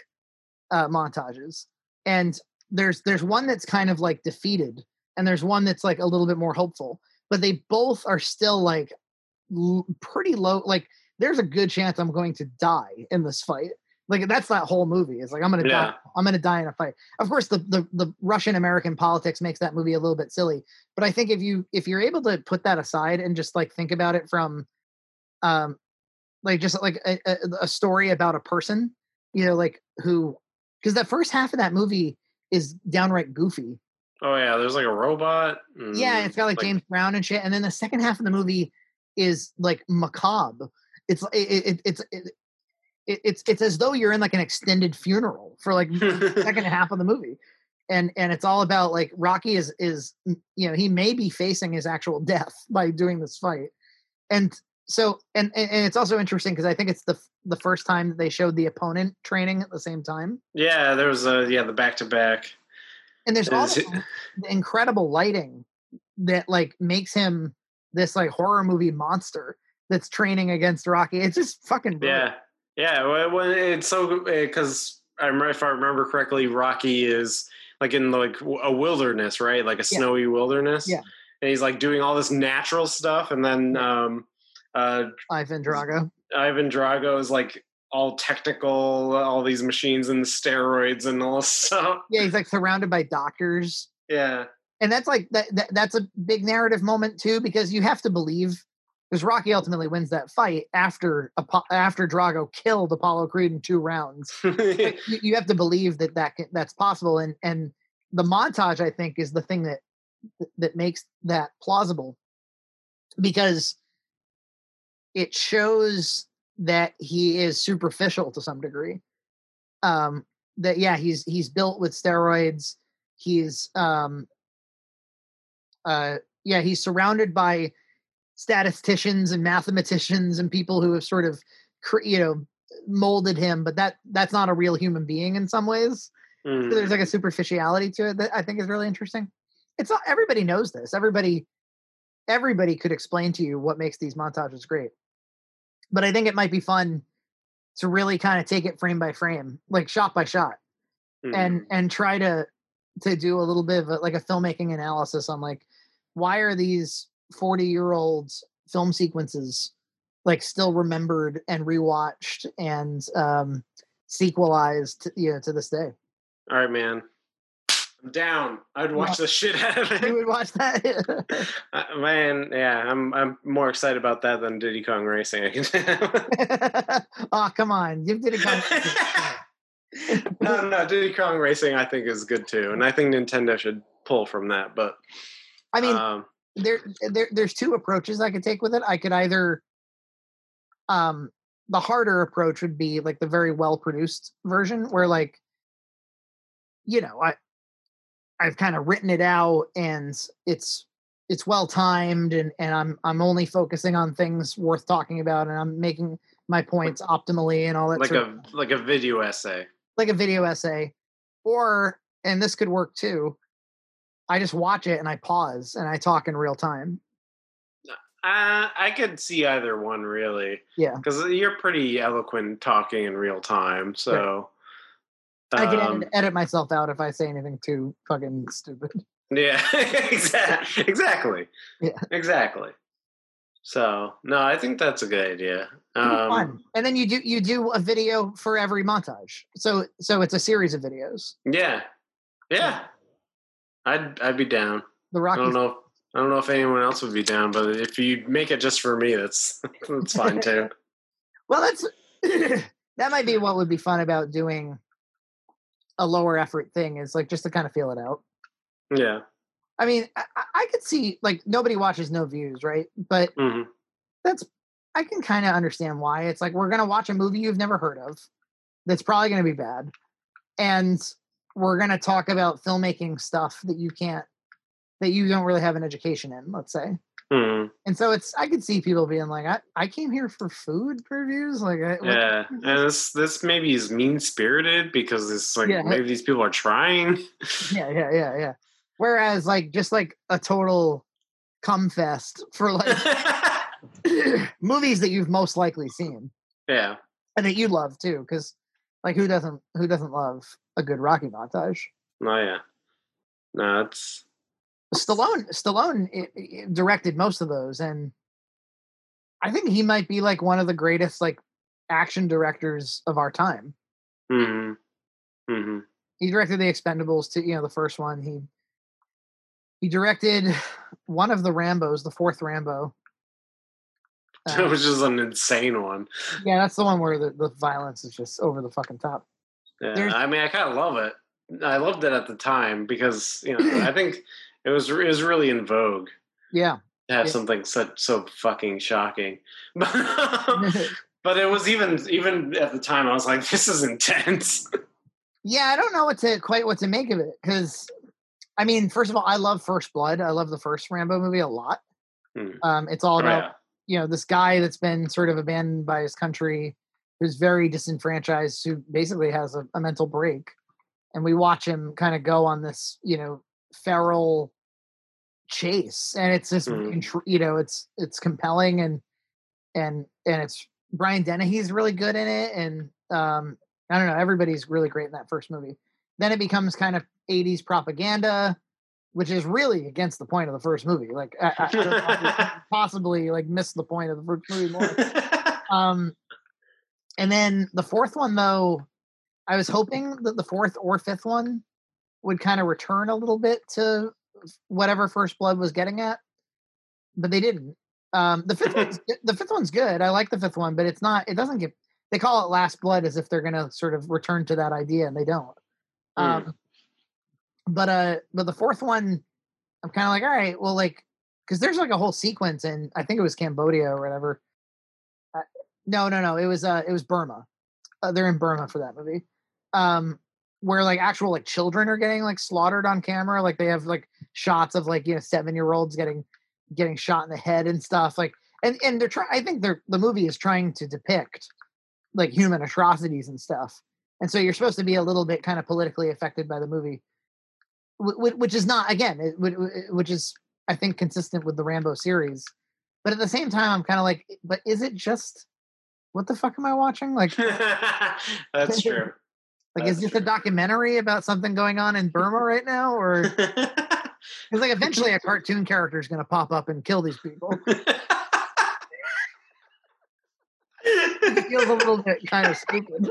montages, and there's there's one that's kind of like defeated, and there's one that's like a little bit more hopeful, but they both are still like l- pretty low, like. There's a good chance I'm going to die in this fight. Like that's that whole movie. It's like I'm going to yeah. die. I'm going to die in a fight. Of course, the, the the Russian American politics makes that movie a little bit silly. But I think if you if you're able to put that aside and just like think about it from, um, like just like a, a, a story about a person, you know, like who, because the first half of that movie is downright goofy. Oh yeah, there's like a robot. And, yeah, it's got like, like James Brown and shit. And then the second half of the movie is like macabre. It's it, it, it's it, it, it's it's as though you're in like an extended funeral for like the second half of the movie, and and it's all about like Rocky is is you know he may be facing his actual death by doing this fight, and so and and, and it's also interesting because I think it's the the first time they showed the opponent training at the same time. Yeah, there was a yeah the back to back, and there's all this incredible lighting that like makes him this like horror movie monster that's training against Rocky. It's just fucking brilliant. Yeah. Yeah. Well, it's so because I remember, if I remember correctly, Rocky is like in like a wilderness, right? Like a yeah. snowy wilderness. Yeah. And he's like doing all this natural stuff. And then um, uh, Ivan Drago. Ivan Drago is like all technical, all these machines and the steroids and all this stuff. Yeah. He's like surrounded by doctors. Yeah. And that's like, that, that that's a big narrative moment too, because you have to believe, because Rocky ultimately wins that fight after after Drago killed Apollo Creed in two rounds. Like, you, you have to believe that, that can, that's possible, and and the montage I think is the thing that that makes that plausible, because it shows that he is superficial to some degree. Um, that yeah, he's he's built with steroids. He's um, uh, yeah, he's surrounded by statisticians and mathematicians and people who have sort of, you know, molded him, but that that's not a real human being in some ways. Mm. So there's like a superficiality to it that I think is really interesting. It's not everybody knows this. Everybody, everybody could explain to you what makes these montages great. But I think it might be fun to really kind of take it frame by frame, like shot by shot, mm. and and try to to do a little bit of a, like a filmmaking analysis on like why are these forty year olds film sequences like still remembered and rewatched and um, sequelized, you know, to this day. All right, man. I'm down. I'd watch the shit out of it. You would watch that, uh, man. Yeah, I'm. I'm more excited about that than Diddy Kong Racing. Oh, come on, give Diddy Kong. no, no, Diddy Kong Racing I think is good too, and I think Nintendo should pull from that. But I mean, um, there, there, there's two approaches I could take with it. I could either, um, the harder approach would be like the very well produced version, where like, you know, I, I've kind of written it out and it's it's well timed and and I'm I'm only focusing on things worth talking about and I'm making my points optimally and all that. Like sort a of, like a video essay. Like a video essay, or and this could work too. I just watch it and I pause and I talk in real time. Uh, I could see either one really. Yeah, because you're pretty eloquent talking in real time, so. Right. I can um, edit, edit myself out if I say anything too fucking stupid. Yeah, exactly. Exactly. Yeah, exactly. So no, I think that's a good idea. Um, fun. And then you do you do a video for every montage. So so it's a series of videos. Yeah, yeah. I'd I'd be down. The Rocky. I don't know. I don't know if anyone else would be down, but if you make it just for me, that's that's fine too. Well, that's that might be what would be fun about doing a lower effort thing, is like just to kind of feel it out. Yeah. I mean, I, I could see like nobody watches No Views, right? But mm-hmm. that's I can kind of understand why. It's like we're gonna watch a movie you've never heard of that's probably gonna be bad, and we're gonna talk about filmmaking stuff that you can't that you don't really have an education in, let's say. Mm-hmm. And so it's I could see people being like, I, I came here for food reviews, like I, yeah, and this this maybe is mean spirited because it's like yeah. maybe these people are trying. yeah, yeah, yeah, yeah. Whereas like just like a total cum fest for like movies that you've most likely seen. Yeah, and that you love too, because like who doesn't who doesn't love a good Rocky montage? Oh yeah, no, it's. Stallone Stallone it, it directed most of those, and I think he might be like one of the greatest like action directors of our time. Mm-hmm. Mm-hmm. He directed The Expendables too, you know, the first one. He he directed one of the Rambos, the fourth Rambo. Uh, Which is an insane one. Yeah, that's the one where the, the violence is just over the fucking top. Yeah, There's, I mean, I kind of love it. I loved it at the time because, you know, I think it was it was really in vogue. Yeah. To have yeah. something so so fucking shocking. But it was even even at the time I was like, this is intense. Yeah, I don't know what to quite what to make of it, because I mean, first of all, I love First Blood. I love the first Rambo movie a lot. Hmm. Um, it's all about oh, yeah. you know, this guy that's been sort of abandoned by his country, who's very disenfranchised, who basically has a, a mental break. And we watch him kind of go on this, you know, feral chase, and it's just, mm. you know, it's it's compelling, and and and it's Brian Dennehy's really good in it, and um, I don't know, everybody's really great in that first movie. Then it becomes kind of eighties propaganda, which is really against the point of the first movie. Like, I, I don't know how you possibly like miss the point of the first movie more. um, and then the fourth one, though, I was hoping that the fourth or fifth one would kind of return a little bit to whatever First Blood was getting at, but they didn't. Um, the fifth one's, the fifth one's good. I like the fifth one, but it's not. It doesn't get. They call it Last Blood as if they're going to sort of return to that idea, and they don't. Mm. Um, but uh, but the fourth one, I'm kind of like, all right, well, like, because there's like a whole sequence in, I think it was Cambodia or whatever. Uh, no, no, no, it was uh, it was Burma. Uh, they're in Burma for that movie. Um, where like actual like children are getting like slaughtered on camera, like they have like shots of like, you know, seven year olds getting getting shot in the head and stuff, like, and and they're trying. I think they're the movie is trying to depict like human atrocities and stuff, and so you're supposed to be a little bit kind of politically affected by the movie, which is not, again, which is I think consistent with the Rambo series, but at the same time I'm kind of like, but is it just, what the fuck am I watching? Like, that's true. Like, That's is this true. a documentary about something going on in Burma right now? Or because like eventually a cartoon character is going to pop up and kill these people. It feels a little bit kind of stupid.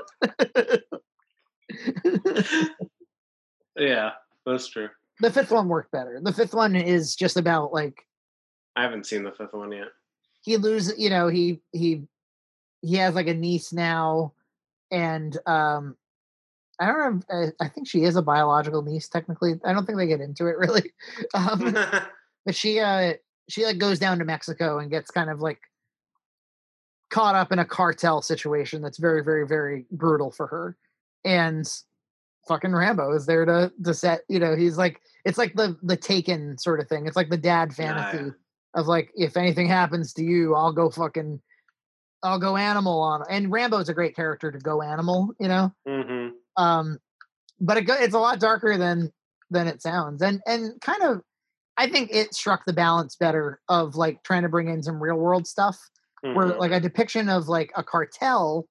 Yeah, that's true. The fifth one worked better. The fifth one is just about like I haven't seen the fifth one yet. he loses, you know, he he he has like a niece now, and um I don't know. I, I think she is a biological niece technically. I don't think they get into it really, um, but she uh she like goes down to Mexico and gets kind of like caught up in a cartel situation that's very very very brutal for her, and fucking Rambo is there to to set. You know, he's like it's like the the Taken sort of thing. It's like the dad fantasy Ah, yeah. of like if anything happens to you, I'll go fucking I'll go animal on. And Rambo's a great character to go animal. You know. Mm-hmm. Um, but it go, it's a lot darker than than it sounds, and and kind of I think it struck the balance better of like trying to bring in some real world stuff, where Mm-hmm. like a depiction of like a cartel.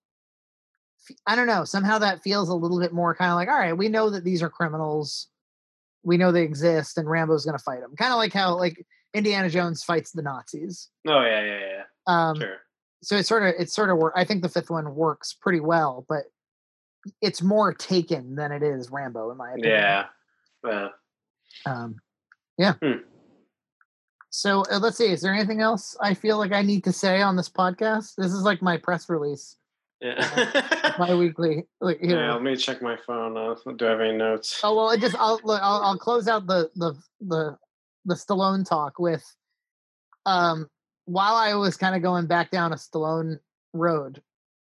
I don't know. Somehow that feels a little bit more kind of like, all right, we know that these are criminals, we know they exist, and Rambo's going to fight them. Kind of like how like Indiana Jones fights the Nazis. Oh yeah, yeah, yeah. Um, Sure. so it's sort of it's sort of work. I think the fifth one works pretty well, but it's more Taken than it is Rambo, in my opinion. Yeah. Uh, Um, yeah. Hmm. So uh, let's see. Is there anything else I feel like I need to say on this podcast? This is like my press release, yeah. my weekly. Like, you Yeah, know. let me check my phone. Uh, do I have any notes? Oh well, I just I'll, look, I'll I'll close out the the the the Stallone talk with, um, while I was kind of going back down a Stallone road,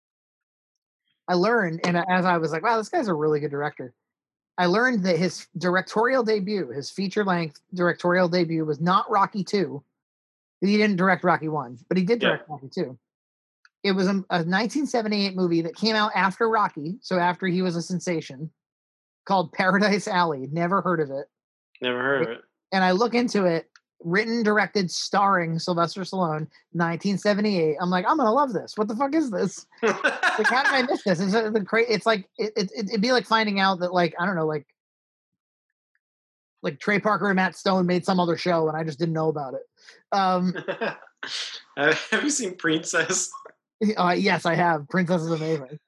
I learned, and as I was like, wow, this guy's a really good director. I learned that his directorial debut, his feature length directorial debut, was not Rocky two. He didn't direct Rocky one, but he did direct yeah. Rocky two. It was a, a nineteen seventy-eight movie that came out after Rocky, so after he was a sensation, called Paradise Alley. Never heard of it. Never heard of it. And I look into it, written, directed, starring Sylvester Stallone, nineteen seventy-eight. I'm like, I'm gonna love this. What the fuck is this? Like, how did I miss this? It's, it's like it, it, it'd be like finding out that like I don't know, like like Trey Parker and Matt Stone made some other show and I just didn't know about it. Um, have you seen Princess? Uh, yes, I have. Princess is amazing.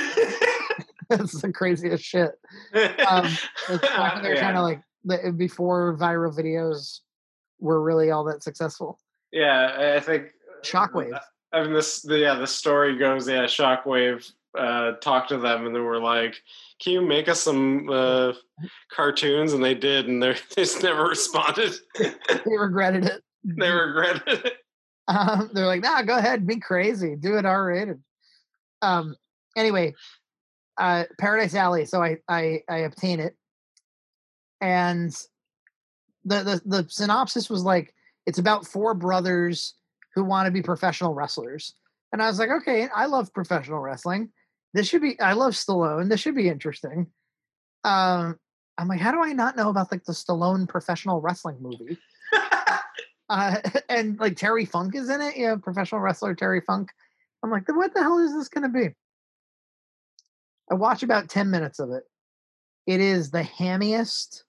That's the craziest shit. Um, it's back there, yeah. Kind of like the, before viral videos were really all that successful. Yeah, I think Shockwave. I mean, this the yeah the story goes yeah Shockwave uh, talked to them and they were like, "Can you make us some uh, cartoons?" And they did, and they just never responded. They regretted it. They regretted it. Um, they're like, "Nah, go ahead, be crazy, do it R rated." Um. Anyway, uh, Paradise Alley. So I I I obtain it, and the the the synopsis was like, it's about four brothers who want to be professional wrestlers. And I was like, okay, I love professional wrestling. This should be, I love Stallone. This should be interesting. Um, I'm like, how do I not know about like the Stallone professional wrestling movie? uh, and like Terry Funk is in it, you know, professional wrestler Terry Funk. I'm like, what the hell is this going to be? I watch about ten minutes of it. It is the hammiest.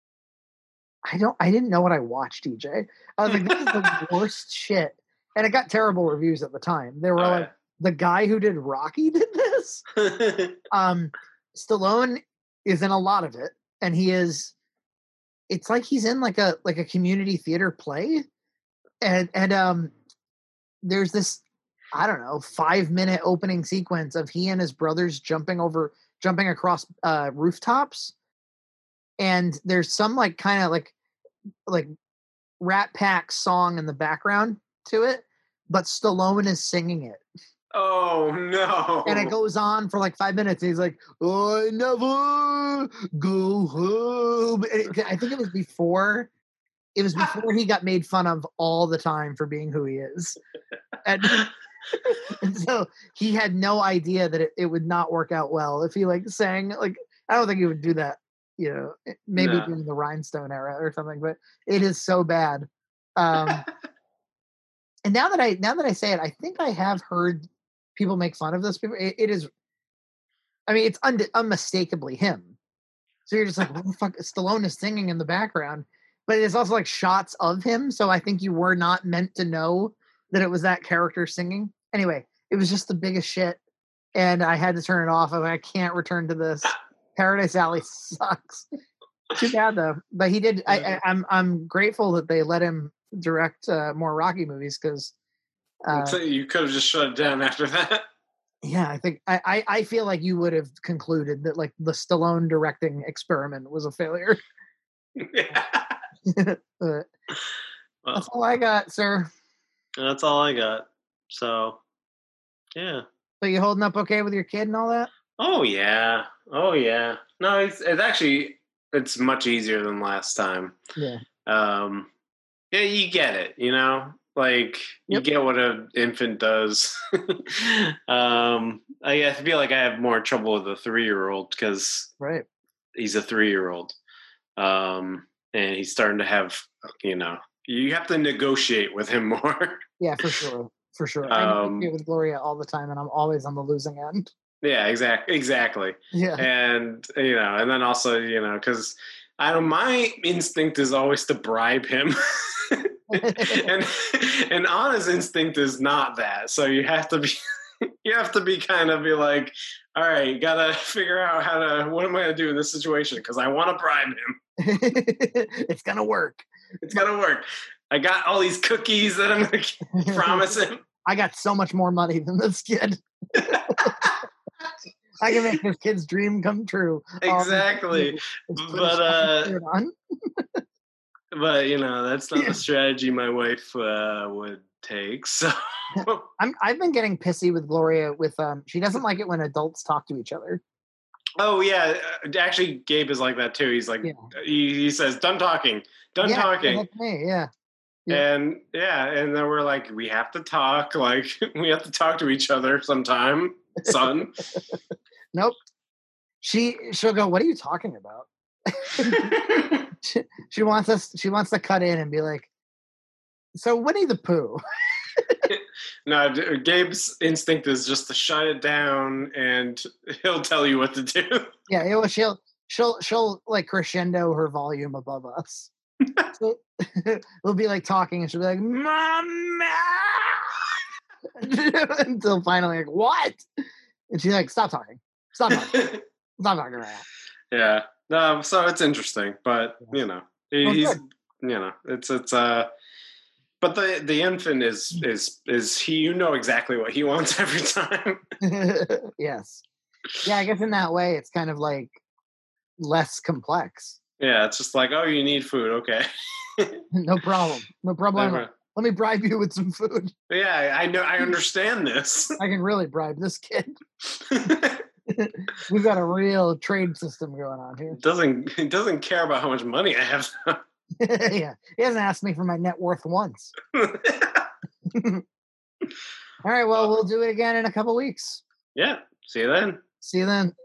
I don't, I didn't know what I watched, D J. I was like, this is the worst shit. And it got terrible reviews at the time. They were oh, like, yeah. The guy who did Rocky did this. um, Stallone is in a lot of it, and he is. It's like he's in like a like a community theater play, and and um, there's this I don't know five minute opening sequence of he and his brothers jumping over jumping across uh, rooftops, and there's some like kind of like like Rat Pack song in the background to it, but Stallone is singing it. Oh no! And it goes on for like five minutes. And he's like, "I never go home." And it, I think it was before. It was before he got made fun of all the time for being who he is, and, and so he had no idea that it, it would not work out well if he like sang like. I don't think he would do that. You know, maybe no. During the Rhinestone era or something, but it is so bad. Um, and now that I now that I say it, I think I have heard people make fun of this. People, it, it is. I mean, it's un- unmistakably him. So you're just like, what the fuck? Stallone is singing in the background, but it's also like shots of him. So I think you were not meant to know that it was that character singing. Anyway, it was just the biggest shit, and I had to turn it off. I'm like, I can't return to this. Paradise Alley sucks. Too bad though. But he did. I, I, I'm I'm grateful that they let him direct uh, more Rocky movies because uh, you could have just shut it down after that. Yeah, I think I, I I feel like you would have concluded that like the Stallone directing experiment was a failure. Yeah. But that's all I got, sir. That's all I got. So, yeah. So you holding up okay with your kid and all that? Oh yeah. Oh yeah. No, it's it's actually it's much easier than last time. Yeah. Um. Yeah, you get it. You know, like you Yep. get what an infant does. um. I, I feel like I have more trouble with a three-year-old because Right. he's a three-year-old. Um. And he's starting to have, you know, you have to negotiate with him more. Yeah, for sure. For sure. Um, I negotiate with Gloria all the time, and I'm always on the losing end. Yeah, exactly. Exactly. Yeah. And, you know, and then also, you know, because I don't, my instinct is always to bribe him. and and Anna's instinct is not that. So you have to be, you have to be kind of be like, all right, you got to figure out how to, what am I going to do in this situation? Because I want to bribe him. It's going to work. It's going to work. I got all these cookies that I'm going to promise him. I got so much more money than this kid. I can make this kid's dream come true. Exactly. Um, but, uh, but, you know, that's not the strategy my wife uh, would take. So I'm, I've been getting pissy with Gloria with, um, she doesn't like it when adults talk to each other. Oh yeah, actually, Gabe is like that too. He's like, yeah. he, he says, "Done talking, done yeah, talking." That's me, yeah. yeah. And yeah, and then we're like, we have to talk. Like, we have to talk to each other sometime, son. Nope. She she'll go, "What are you talking about?" she, she wants us. She wants to cut in and be like, "So Winnie the Pooh." No, Gabe's instinct is just to shut it down, and he'll tell you what to do. Yeah, it was, she'll she'll she'll like crescendo her volume above us. So we'll be like talking, and she'll be like, "Mama," until finally, like, "What?" And she's like, "Stop talking, stop talking, stop talking right now." Yeah, no, so it's interesting, but you know, he, well, he's good. You know, it's it's uh. But the, the infant is is is he, you know exactly what he wants every time. Yes. Yeah, I guess in that way it's kind of like less complex. Yeah, it's just like, oh, you need food, okay. No problem. No problem. Never. Let me bribe you with some food. Yeah, I know, I understand this. I can really bribe this kid. We've got a real trade system going on here. It doesn't it doesn't care about how much money I have. Yeah, he hasn't asked me for my net worth once. All right, well, we'll do it again in a couple weeks. Yeah, see you then. See you then.